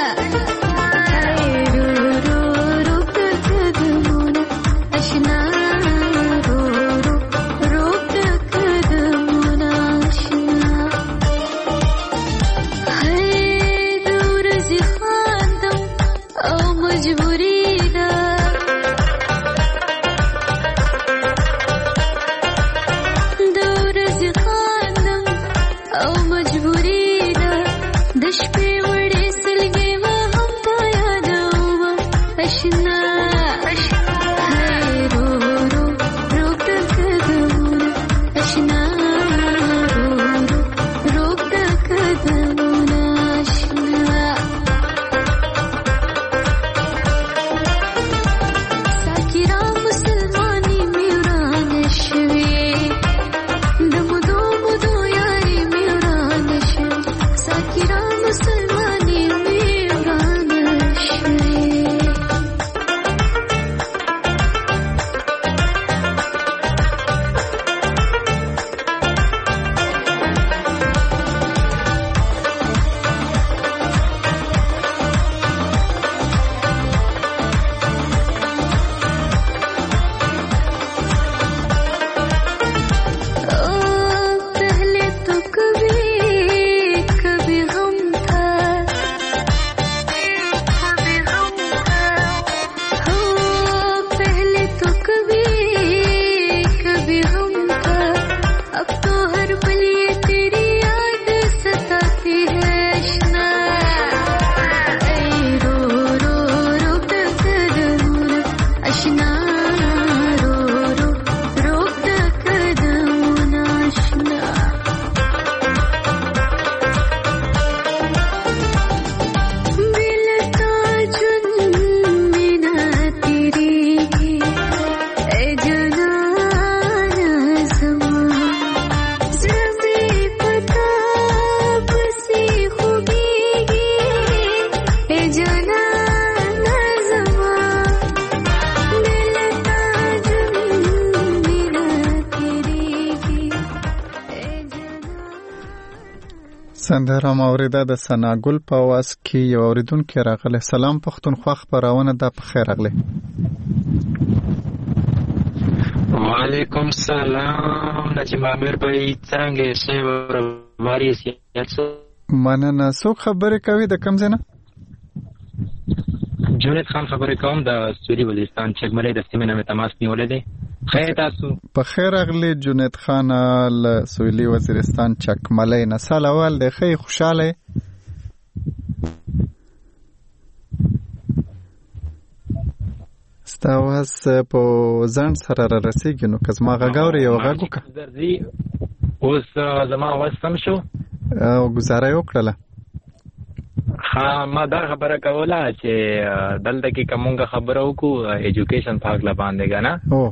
سندره موریده د سناګل په واس کې یو اوریدونکو راغله. سلام پښتونخوا خبرونه د بخیر راغله. وعلیکم سلام نجم امیر بھائی څنګه یې واری سیاست مننه. څوک خبرې کوي د کوم ځای نه؟ جنید خان خبرې کوم د سویلي بلوچستان چکملې د سیمې نه تماس نیولې دی. خیر تاسو په خیر راغلی جنید خان له سویلي وزیرستان چکملې نه. سال اول د خیر خوشاله ستاوس په ځان سره را رسیږي نو که زما غږاورې یو غږ وکړه اوس زما اواز سم شو او ګزاره یې وکړله. ها ما دا خبره کوله چې دلته کې کومه خبره وکړو ایجوکیشن په اړه باندې غنا او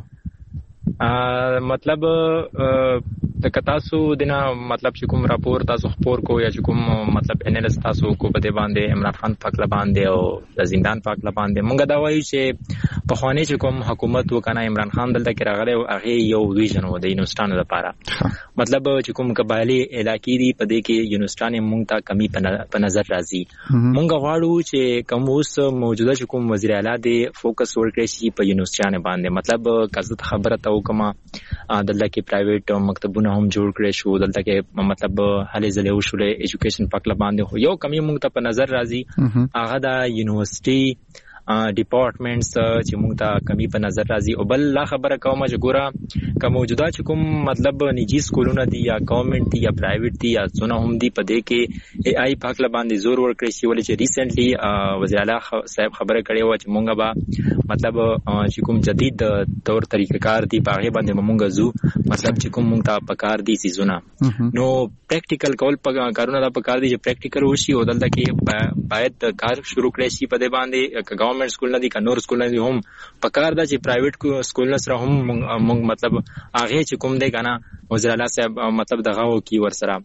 مطلب د کتاسو دنه مطلب چې کوم راپور تاسو خبر کو یا چې کوم مطلب انالیز تاسو کو په دې باندې عمران خان پاک باندې او د زندان پاک باندې مونږ دا وایو چې په خواني چې کوم حکومت وکنه عمران خان دلته کې راغلی او هغه یو ویژن و د یونیورسيټانو لپاره مطلب چې کوم قبایلی علاقې دي په دې کې یونیورسيټانو مونږ ته کمی په نظر راځي. مونږ غواړو چې کوم اوس موجوده چې کوم وزیر اعلی دی فوکس ورکړي شي په یونیورسيټانو باندې. مطلب کزه خبره ته وکما دلته کې پرایویټ مکتبونه هم جوړ کړي شو دلته کې مطلب هلې ځلې وشولې ایجوکیشن پاک باندې خو یو کمی مونږ ته په نظر راځي هغه د یونیورسيټي ډپارټمنټس چې موږ ته کمی په نظر راځي. او بل لا خبره کوم چې ګوره کوم موجوده چې کوم مطلب نجی سکولونه دي یا ګورنمنت دي یا پرایویټ دي یا څونه هم دي په دې کې ای آی پاک باندې زور ورکړي شي ولې چې ریسنټلی وزیر اعلی صاحب خبره کړې و چې موږ به مطلب چې کوم جدید تور طریقه کار دي په هغه باندې موږ زو مطلب چې کوم موږ ته پکار دي سيزونه نو پریکټیکل کول په کارونه دا پکار دي چې پریکټیکل وشي او دلته کې باید کار شروع کړي شي په دې باندې ګورنمنت سکول نه دي که نور سکول نه دي هم پکار دا چې پرایویټ سکول نه سره هم موږ مطلب هغه چې کوم دی کنه وزیر اعلی صاحب مطلب دغه و کی ور سره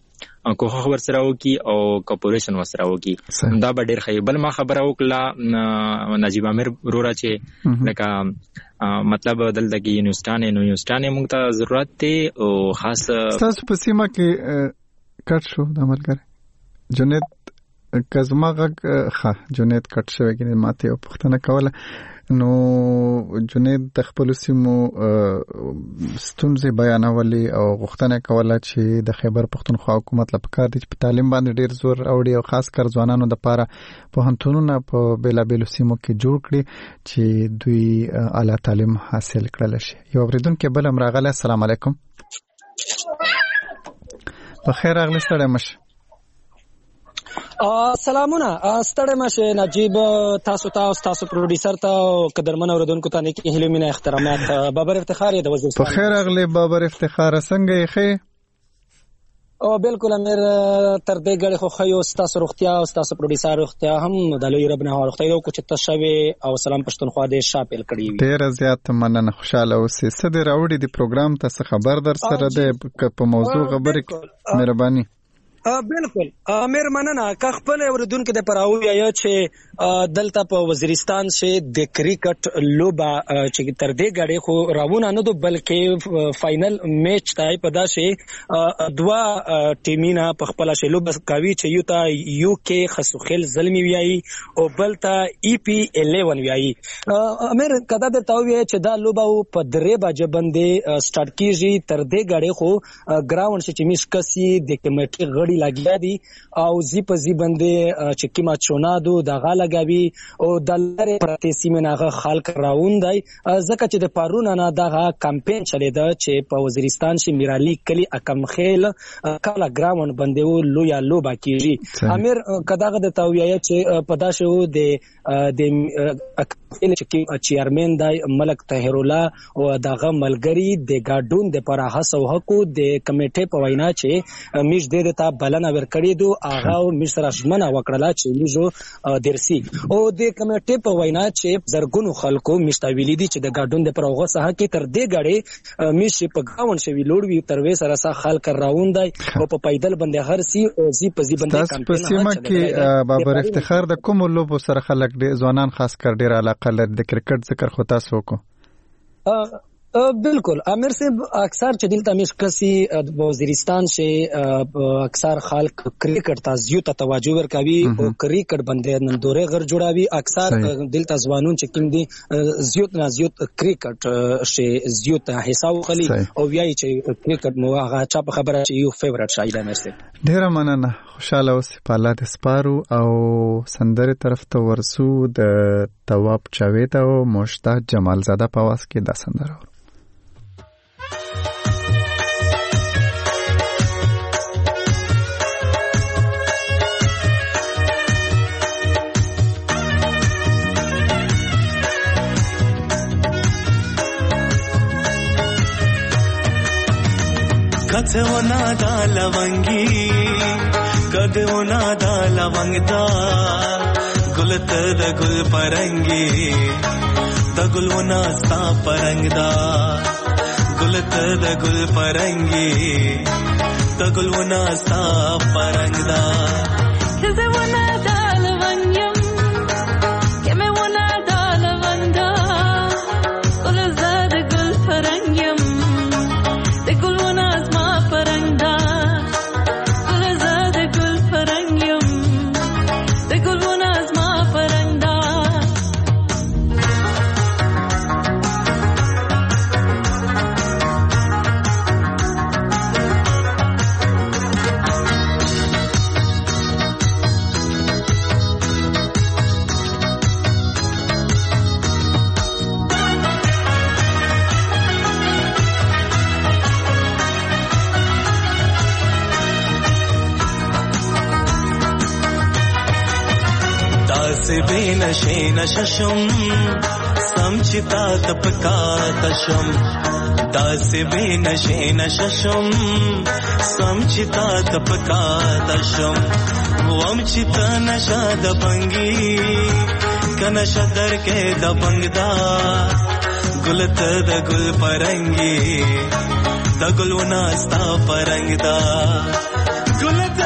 کوخه ورسره وکي او کارپوریشن ورسره وکي دا به ډیر ښه. بل ما خبره وکړه نجیب امیر رورا چې لکه مطلب دلته کې یونیورسيټانې نو یونیورسيټانې موږ ته ضرورت دی او خاص تاسو په سیمه کې کټ شو د ملګری جنید کزما غږ ښه جنید کټ شوی کې ماته یو پوښتنه کوله نو جنید د خپل سیمو ستونزې بیانولې او غوښتنه کوله چې د خیبر پښتونخوا حکومت لپاره د تعلیم باندې ډیر زور اوړي او خاص کر ځوانانو د لپاره پوهنتونونه په بیلابېلو سیمو کې جوړ کړي چې دوی اعلی تعلیم حاصل کړل شي. یو اوریدونکو بل امراغله السلام علیکم. په خیر اغلی ستړی مشه. سلامونه ستړی مشه نجیب تاسو ته او تاسو پروډوسر ته او قدرمن اوریدونکو ته نیکی هیلې مینه احترامات. بابر افتخار د وزیرستان. په خیر اغلی بابر افتخار څنګه یې ښه؟ او بالکل امیر تر دې غړي خو خيو تاسو روغتیا او تاسو پروډوسر روغتیا هم د لوی رب نه روغتیا او کوچ تشوي او سلام پښتونخوا دې شاپل کړی وي. ډیر زیات مننه خوشاله اوسئ. سده راوړي دی پروګرام ته خبر در سره ده په موضوع خبرې مهرباني. بالکل امیر مننه که خپل اوریدونکو د پراوی یا چې دلته په وزیرستان کې د کرکټ لوبه چې تر دې غړي خو راوونه نه دو بلکې فائنل میچ تای په داسې دوا ټیمینه په خپل شی لوبه کوي چې یو تا یو کې خسوخل زلمی ویایي او بلتا ای پی الیون ویایي. امیر کدا د تاوی چې دا لوبه په درې بجې باندې سٹارټ کیږي تر دې غړي خو ګراوند چې میس کسي د کمیټې غړي لګیا دي او زی په زی باندې چې کیما چونادو دغه لګوي او د لری پرتی سیمناغه خلک راوندای ځکه چې د پارونه نه دغه کمپاین چلیدا چې په وزیرستان شي میرالی کلی اکم خیل کالا ګراوند باندې لویا لوبا کیږي. امیر کداغه د تویای چې پداشو د د چې چیرمن دای ملک طاهر الله او دغه ملګری د ګاډون د پراه سو حقو د کمیټې په وینا چې میش د ته بلنه ورکړې دو هغه مشر اشمنه وکړه چې موږ درسي او د کمیټې په وینا چې زرګونو خلکو مشتویلې دي چې د ګاډون د پروغه سره کې تر دې غړې میش په گاون شوی لوړوي تر وې سره سره خلک راوندای او په پیدل باندې هر سی او زی په زی باندې کمپاین په سیمه کې بابر افتخار د کوم لوبو سره خلک ډیر ځوانان خاص کر ډیر علاقه لري د کرکټ ذکر خو تاسو وکړو. بالکل امیر صاحب اکثر چې دلته مش کسي وزیرستان شي اکثر خلک کرکټ ته زیات توجه ورکوي او کرکټ باندې نن دورې غر جوړاوي اکثر دلته ځوانون چې کوم دي زیات نه زیات کرکټ شي زیات حساب خلی او ویای چې کرکټ مو هغه چا په خبره چې یو فیورټ شاید امیر صاحب. ډیر مننه خوشاله اوسئ په الله دې سپارو او سندره طرف ته ورسو د تواب چاوید او مشتاق جمال زاده په واس کې د سندره کته ونا دا لونګي کده ونا دا لونګ دا ګلت د ګل پرنګي د ګل ونا ستا پرنګ دا ګلت د ګل پرنګي د ګل ونا ستا پرنګ دا کده ونا دا لونګم کمه ونا دا لوندا ګل زاد ګل پرنګم د ګل ونا نشے نششم سمچتا تپکا تشم داس بے نشے نششم سمچتا تپکا تشم ومچتا نشا دبنگی کنشا در کے دبنگدا گلت د گل پرنگی د گل وناستا پرنگدا گلت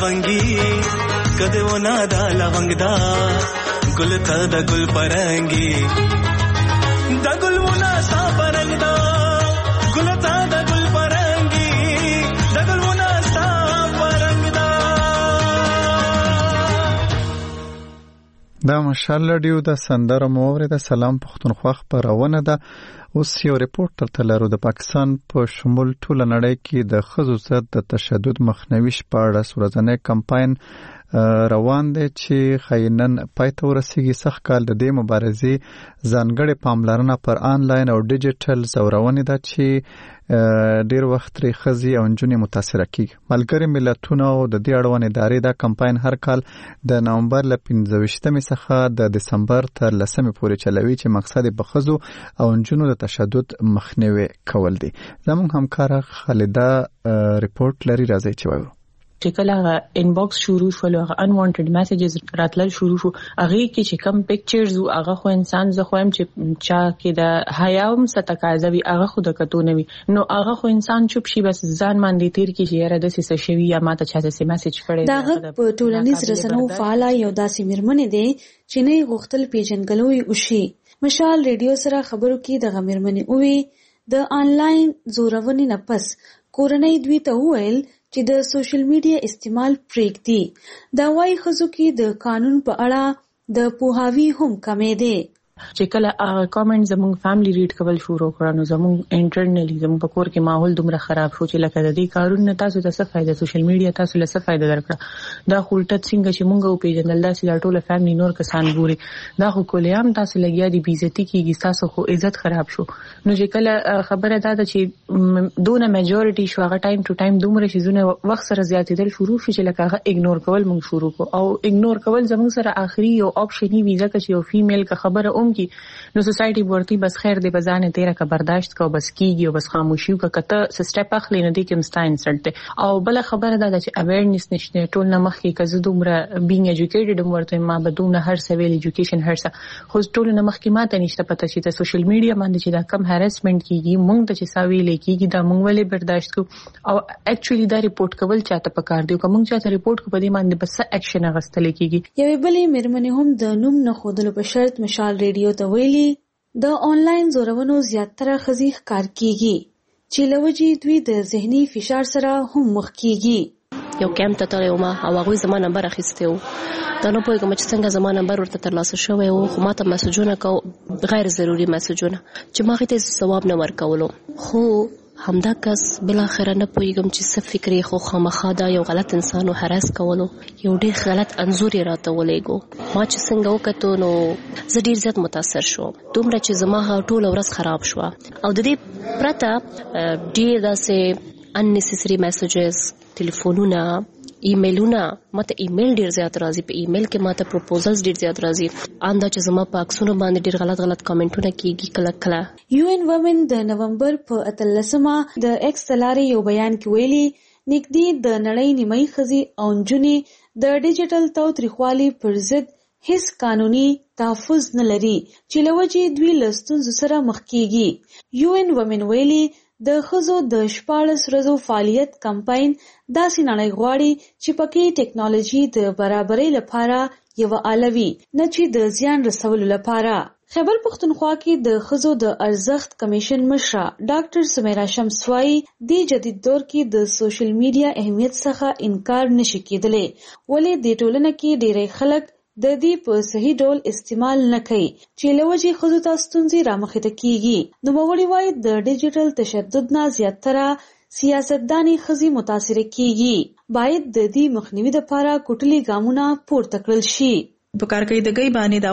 लवंगी कदे वो नादा लवंगदा गुल था द गुल परंगी द गुल वो ना सा परंगदा गुल था द गुल परंगी द गुल वो ना सा परंगदा. دا مشال رادیو د سندره مو د سلام پښتونخوا خبرونه ده. اوس یو ریپورت ترته لرو. د پاکستان په شمول ټوله نړۍ کې د ښځو ضد د تشدد مخنیوي شپاړس ورځنی کمپاین روان دی چې خاینن پای ته ورسیږي. سخت کال د دې مبارزې ځانګړې پاملرنه پر آنلاین او ډیجیټل زورونې ده چې ډیر وخت لري ښځې او نجونې متاثره کیږي. ملګري ملتونه او د دې اړوند ادارې دا کمپاین هر کال د نومبر له پنځه ویشتمې څخه د دسمبر تر لسمې پورې چلوي چې مقصد یې په ښځو او نجونو د تشدد مخنیوي کول دي. زموږ همکاره خالده ریپورت لري، راځي چې وایو. چې کله هغه انباکس شروع شول، هغه انوانټډ میسیجز راتلل شروع شو، هغه کې چې کم پکچرز او هغه خو انسان زه خو هم چې چا کې د حیاوم ستکازوي هغه خو د کتو نه وي، نو هغه خو انسان چوپ شي بس ځان باندې تیر کې چې یاره د څه شوی یا ماته چا څه میسیج کړي. دا په ټولنیز رسنیو فعال یو داسې مرمنې دی چې نه غوښتل پیژنګلوي وشي. مشال ریډیو سره خبرو کې د غمرمنې اوې د آنلاین زورونې نه پس کورنۍ دوی ته وویل چې د سوشل میډیا استعمال پرېږدي. دا وايي ښځو کې د قانون په اړه د پوهاوي هم کمې دی. چې کله هغه کامنټ زموږ فیملی ریډ کول شروع کړه نو زموږ انټرنلی زموږ په کور کې ماحول دومره خراب شو چې لکه د دې کارون نه تاسو ته څه فائدہ، سوشل میډیا تاسو له څه فائدہ درکړه، دا خولټت څنګه چې مونږ او پیژندل داسې لا ټوله فیملی نور کسان ګوري، دا خو کولیام تاسو لګیا دی بیزتی کیږي، تاسو خو عزت خراب شو. نو چې کله خبره دا ده چې دونه میجورټي شو هغه ټایم ټو ټایم دومره شي زونه وخت سره زیاتېدل شروع شو چې لکه هغه اګنور کول مونږ شروع کو او اګنور کول زموږ سره اخري یو آپشن وی ځکه چې یو فیمیل کا خبره اوم کی نو سوسایټي ورته بس خیر دې بزانه تیرا کا برداشت کو بس کیږي او بس خاموشي کو کته سټپ اخلي نه دي کوم سټاین سټ او بل خبره ده چې اویرنس نشته ټول نه مخ کې کزه دومره بینګ ایجوکیټډ ورته ما بدون هر سویل ایجوکیشن هر څه خو ټول نه مخ کې ماته نشته پته چې د سوشل میډیا باندې چې دا کم هراسمنت کیږي مونږ ته چې ساوی لیکيږي دا مونږ ولې برداشت کو او اکچولی دا ریپورت کول چاته پکار دی کوم چې ریپورت کو په دې باندې بس اکشن غستل کیږي. یوې بلې مرمنې هم د نوم نه خودلو په شرط مشال ریډیو ته ویلي د آنلاین زورونو زیاتره خزي ښکار کیږي چې لوجي دوی د ذهني فشار سره هم مخ کیږي. یو کم ته تل یو ما او هغه زمانه نمبر اخیسته و دا نو په کوم چې څنګه زمانه نمبر ورته ترلاسه شوی او خو ماته میسجونه کو غیر ضروری میسجونه چې ما غته ثواب نه ورکولو خو همدا کس بل اخر نه پویګم چې څه فکرې خو خامخا دا یو غلط انسان او هراس کولو یو ډیر غلط انزور راته ولېګو ما چې څنګه وکړو نو زه ډیر زیات متاثر شوم دومره چې زما ټول ورځ خراب شو او د دې پرته ډیر داسې unnecessary messages ټلیفونونه ایمیلونه ماته ایمیل ډیر زیات راځي په ایمیل کې ماته پروپوزلز ډیر زیات راځي انده چې زما په عکسونو باندې ډیر غلط غلط کمنټونه کیږي کله کله. یو ان وومن د نومبر په اتلسمه د ایکس تلاري یو بیان کې ویلي نګدي د نړۍ نیمای خزي او نجونې د ډیجیټل تاوتریخوالي پر ضد هیڅ قانوني تحفظ نه لري چې لوجې دوی لستون سره مخ کیږي. یو ان وومن ویلي د خزو د شپاړس ورځو فعالیت کمپاین داسې نړۍ غواړي چې پکې ټیکنالوژي د برابرۍ لپاره یو الوی نه چې د زیان رسولو لپاره. خیبر پختونخوا کې د خزو د ارزښت کمیشن مشره ډاکټر سمیرا شمس وايي د جدید دور کې د سوشل میډیا اهمیت څخه انکار نشي کېدلی ولې د ټولنې کې ډېری خلک د دې په صحیح ډول استعمال نه کوي چې لوجي خزو ته ستونزې رامخته کیږي. نو موري وای د ډیجیټل تشدد نه زیاتره سیاستداني خزي متاثر کیږي باید د دې مخنیوي لپاره کوټلي ګامونه پورته کړل شي. په کار کوي د گئی باندې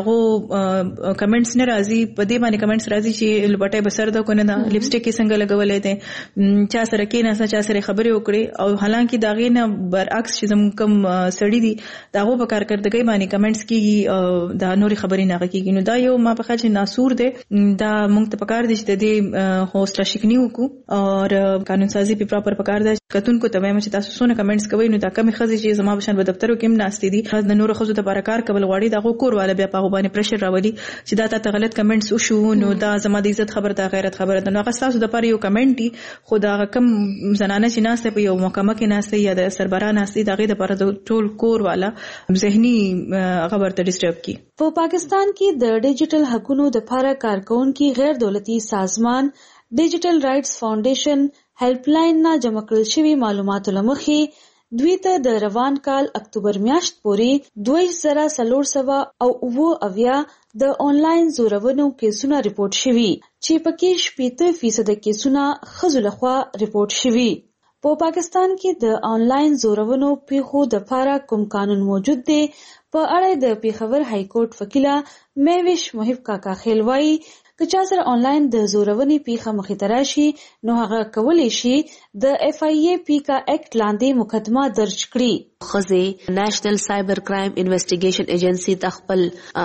داغو کمنټس نه راځي په دې باندې کمنټس راځي چې لپټه بسر دا کنه دا لپسټیک څنګه لګولې ده چا سره کې نه چا سره خبرې وکړي او حالانکه داغې نه برعکس چې زم کم سړی دي داغو په کار کردګۍ باندې کمنټس کیږي دا نوري خبرې نه کیږي نو دا یو ما په خاطر ناسور ده دا مونږ ته پکار دي چې د دې هوسټ شکنی وکړو او قانون سازي په پراپر پکار ده کتون کو ته مې چې تاسو سونه کمنټس کوي نو دا کمی خزي چې زما بشن په دفترو کې هم ناشتي دي د نور خزو ته بارکار کول غواړي دغه کور والا بیا په باندې پرشر راولي چې دا ته غلط کمنټس وشو نو دا زما د عزت خبره ده غیرت خبره ده. نو هغه تاسو د پاره یو کمنټ دی خو دا کم زنانه چې ناسته په یو محکمه کې ناسته یا د سربراه ناسته دغه د پاره د ټول کور والا ذهني خبر ته ډیسټرب کی. په پاکستان کې د ډیجیټل حقوقو د لپاره کارکونکو غیر دولتي سازمان ډیجیټل رائټس فاونډیشن هیلپ لاین نه جمع کړل شوی معلوماتو لمخې دوی ته د روان کال اکتوبر میاشت پورې دوه زره څلور سوه او اووه اویا د آنلاین زورونو کیسونه ریپورت شوي چې پکې شپږ فیصد کیسونه ښځو لخوا ریپورت شوي. په پاکستان کې د آنلاین زورونو پیښو د لپاره کوم قانون موجود دی؟ په اړه د پیښور های کورټ وکیله مهوش محب کاکا خیل وایي که چا سره آنلاین د زورونې پیښه مخې ته راشي نو هغه کولی شي د اف آی ای پی کا ایکټ لاندې مقدمه درج کړي. خزه نېشنل سایبر کرایم انویسټیګیشن ایجنسی تخپل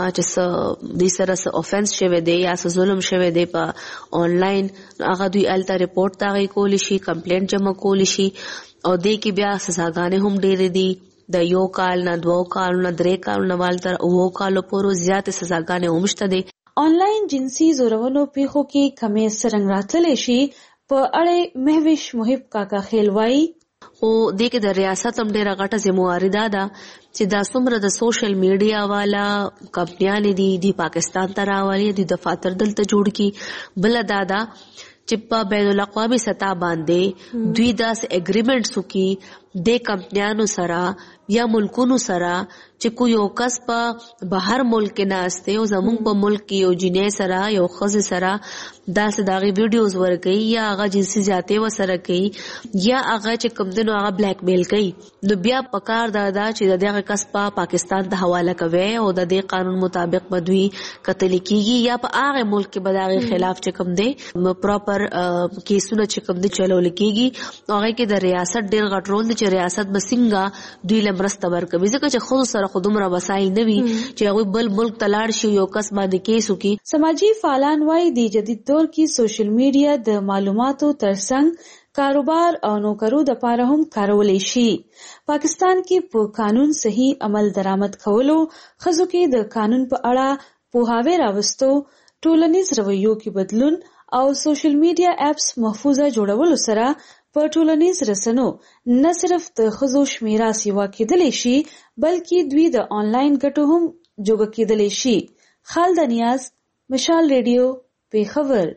چې د سره سره اوفنس شوه دی یا ظلم شوه دی په آنلاین هغه دوی الته ریپورت تاغي کولی شي کمپلینټ جمع کولی شي او د کې بیا سزاګانې هم ډېرې دي د یو کال نه دوه کال نه درې کال نه وال تر اوو کالو پورې زیات سزاګانې هم شته دي. آنلاین جنسي زورونو پیښو کې کمې څرنګه راتللی شي په اړه مهوش محب کاکا خیل وایي او د کې د ریاست هم ډیره غټه ذمہواری ده چې دا څومره د سوشل میډیا والا کمپنیان دي د پاکستان ته راوړي د دفاتر دلته جوړ کی بل دادا چې په بین الاقوامي سطح باندې دوی داس اګریمنټس وکي د کمپنیانو سره یا ملکونو سره چې کوی یو کس په بهر ملک نه استه او زموږ په ملک کې یو جنې سره یو خزه سره داس داغي ویډیوز ورکي یا هغه جنسي ذاتي وسره کوي یا هغه چې کوم دنو هغه بلیک میل کوي نو بیا پکار دادا چې دغه کس په پاکستان ته حواله کوي او د دې قانون مطابق بدوي قتل کیږي یا په هغه ملک کې بداغه خلاف چې کوم دی پراپر کیسونه چې کوم دی چلول کیږي هغه کې د ریاست ډیر غټ رول دی چې ریاست بسنګا دوی لمرسته ورکوي ځکه چې خود سره خودمره وسای نه وي چې هغه بل ملک تلاړ شي یو کس باندې کیس وکي. سماجی فعالان وايي د جدید دور کې سوشل میډیا د معلوماتو ترڅنګ کاروبار او نوکرو د پاره هم کارولای شي. پاکستان کې په قانون صحیح عمل درآمد کولو خزو کې د قانون په اړه پوهاوی راوستو ټولنیز رویو کې بدلون او سوشل میډیا اپس محفوظه جوړولو سره په ټولنیز رسنو نه صرف د خزو شمیره سیوا کېدلی شي بلکې دوی د آنلاین ګټو هم جوګه کېدلی شي. خالد نیاز، مشال ریډیو، پیښور.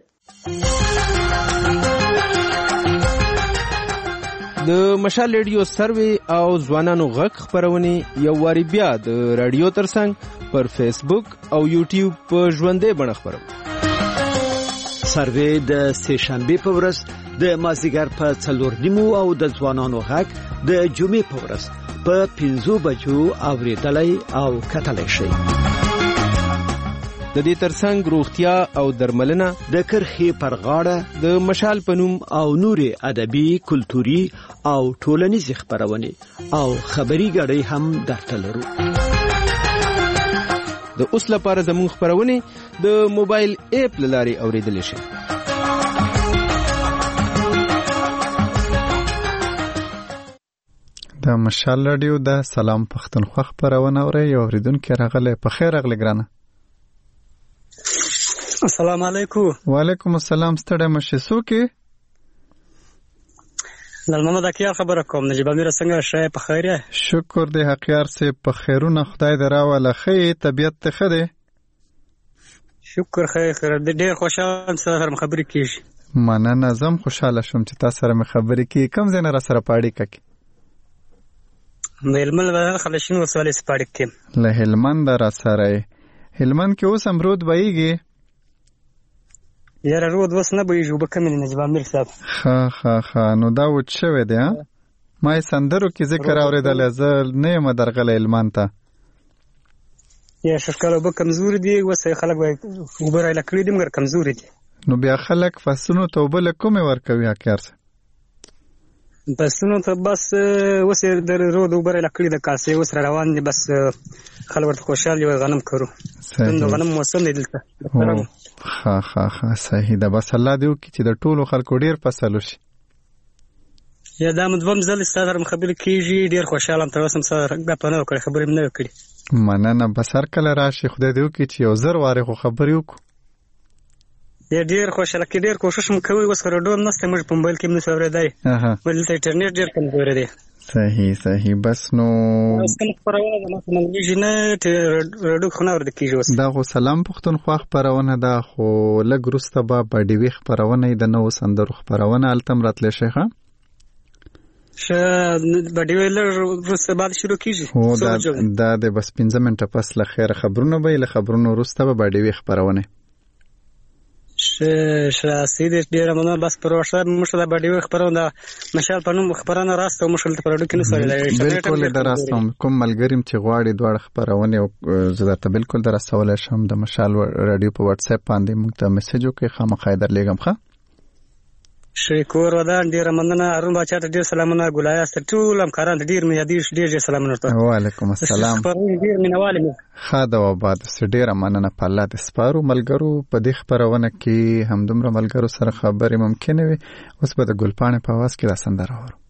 د مشال ریډیو سروي او ځوانانو غږ خبرونه یو واری بیا د رادیو ترڅنګ پر فیسبوک او یوټیوب په ژوندې بڼه خبرو. سروي د سه شنبه په ورځ د مازیګر په څلور نیمو او د ځوانانو غږ د جمعې په ورځ په پنځو بجو اوریدلای او کتلای شي. د دې ترڅنګ روغتیا او درملنه د کرخې پر غاړه د مشال پنوم او نوري ادبي کلتوري او ټولنیز خبرونه او خبري غړي هم درته لرو. د اوس لپاره زموږ خبرونه د موبایل اپ لاري اوریدل شي. د مشال رادیو د سلام پښتونخوا خبرونه اوري یو اوریدونکو راغله په خیر راغله ګرانه. السلام علیکم. وعلیکم السلام. ستړی مشه سوکي د محمد اکیار خبره کوم. نجیب امیر څنګه شه په خیر یې؟ شکر دې حقیار سه په خیرونه خدای دې راوله خې طبيعت ته خده. شکر خیر خیر دې ډېر خوشاله سره خبرې کیږي. مننه زم خوشاله شوم چې تاسو سره مې خبرې کی کم زنه را سره پاړی ککی. هلمند ولایت خلشین ولسوالۍ سپاړی کې له هلمند را سره هلمند کې اوس امرود بایږي. یاره رود وس نه بایږي وبکه مې نجیب امیر صاحب. ها ها ها نو دا وڅ شوی دی ها ما سندرو کې ذکر اوریدل زل نه م درغله هلمند ته. یا شکل وب کمزور دي وسه خلک وبره لکړي دي مګر کمزور دي. نو بیا خلک فسونو توبه لکومه ورکوي حکارسه بسونو ته بس وسه در رود وبره لکړي د کاسه وس روان دي بس خلک ورته خوشاله وي غنم کرو نو غنم موسم دی دلته. ها ها ها صحیح ده بس الله دې وکړي چې د ټولو خلکو ډیر فصل وشي. یا دا مدوم زل ستاسو خبرې کیږي ډیر خوشاله ام تر اوسه سره غږ په نو کړ خبرې نه وکړي. مننه. بسر کله راشي خدای دې وکړي چې یو زر واره خو خبرې وکړو. یا ډیر خوشاله کې ډیر کوشش مو کوي اوس ریډیو نشته موږ په موبایل کې موږ اورېدای ولته انټرنیټ ډیر کمزور دی. صحیح صحیح. بس نو اوس کله خبرونه د مخه منځي نه ریډیو خو نه ورته کیږي. اوس دا خو سلام پښتونخوا خبرونه ده خو لږ وروسته به په ډیوي خبرونه د نو سندرو خبرونه التم راتل شيخه ش بډیو لږ وروسته بعد شروع کیږي. هو دا دا د بس پنځه منټه پس له خیر خبرونه به له خبرونو وروسته به ډیوي خبرونه ش ش سید ډیر مننه. بس پروسه مشه د بډیو خبرونه مشال په نوم خبرونه راست او مشل په اړه کې نه سره بالکل دراستم کوم ملګریم چې غواړي دوه خبرونه او زه ته بالکل درسول شم د مشال رادیو په واتس اپ باندې موږ ته میسج وکړئ خامخا در لګم ښه. شکر ودان ډیر مننه. ارون بچا ته ډیر سلامونه. ګلای است ټول هم کاران ډیر مې یادې ډیر سلامونه ورته. وعلیکم السلام. ډیر مینواله خاده و باد ډیر مننه په الله د سپارو ملګرو په دې خبرونه کې هم دومره ملګرو سره خبرې ممکن وي. اوس به د ګلپانې په आवाज کې دا سندره اورو.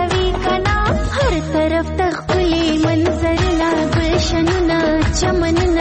چمن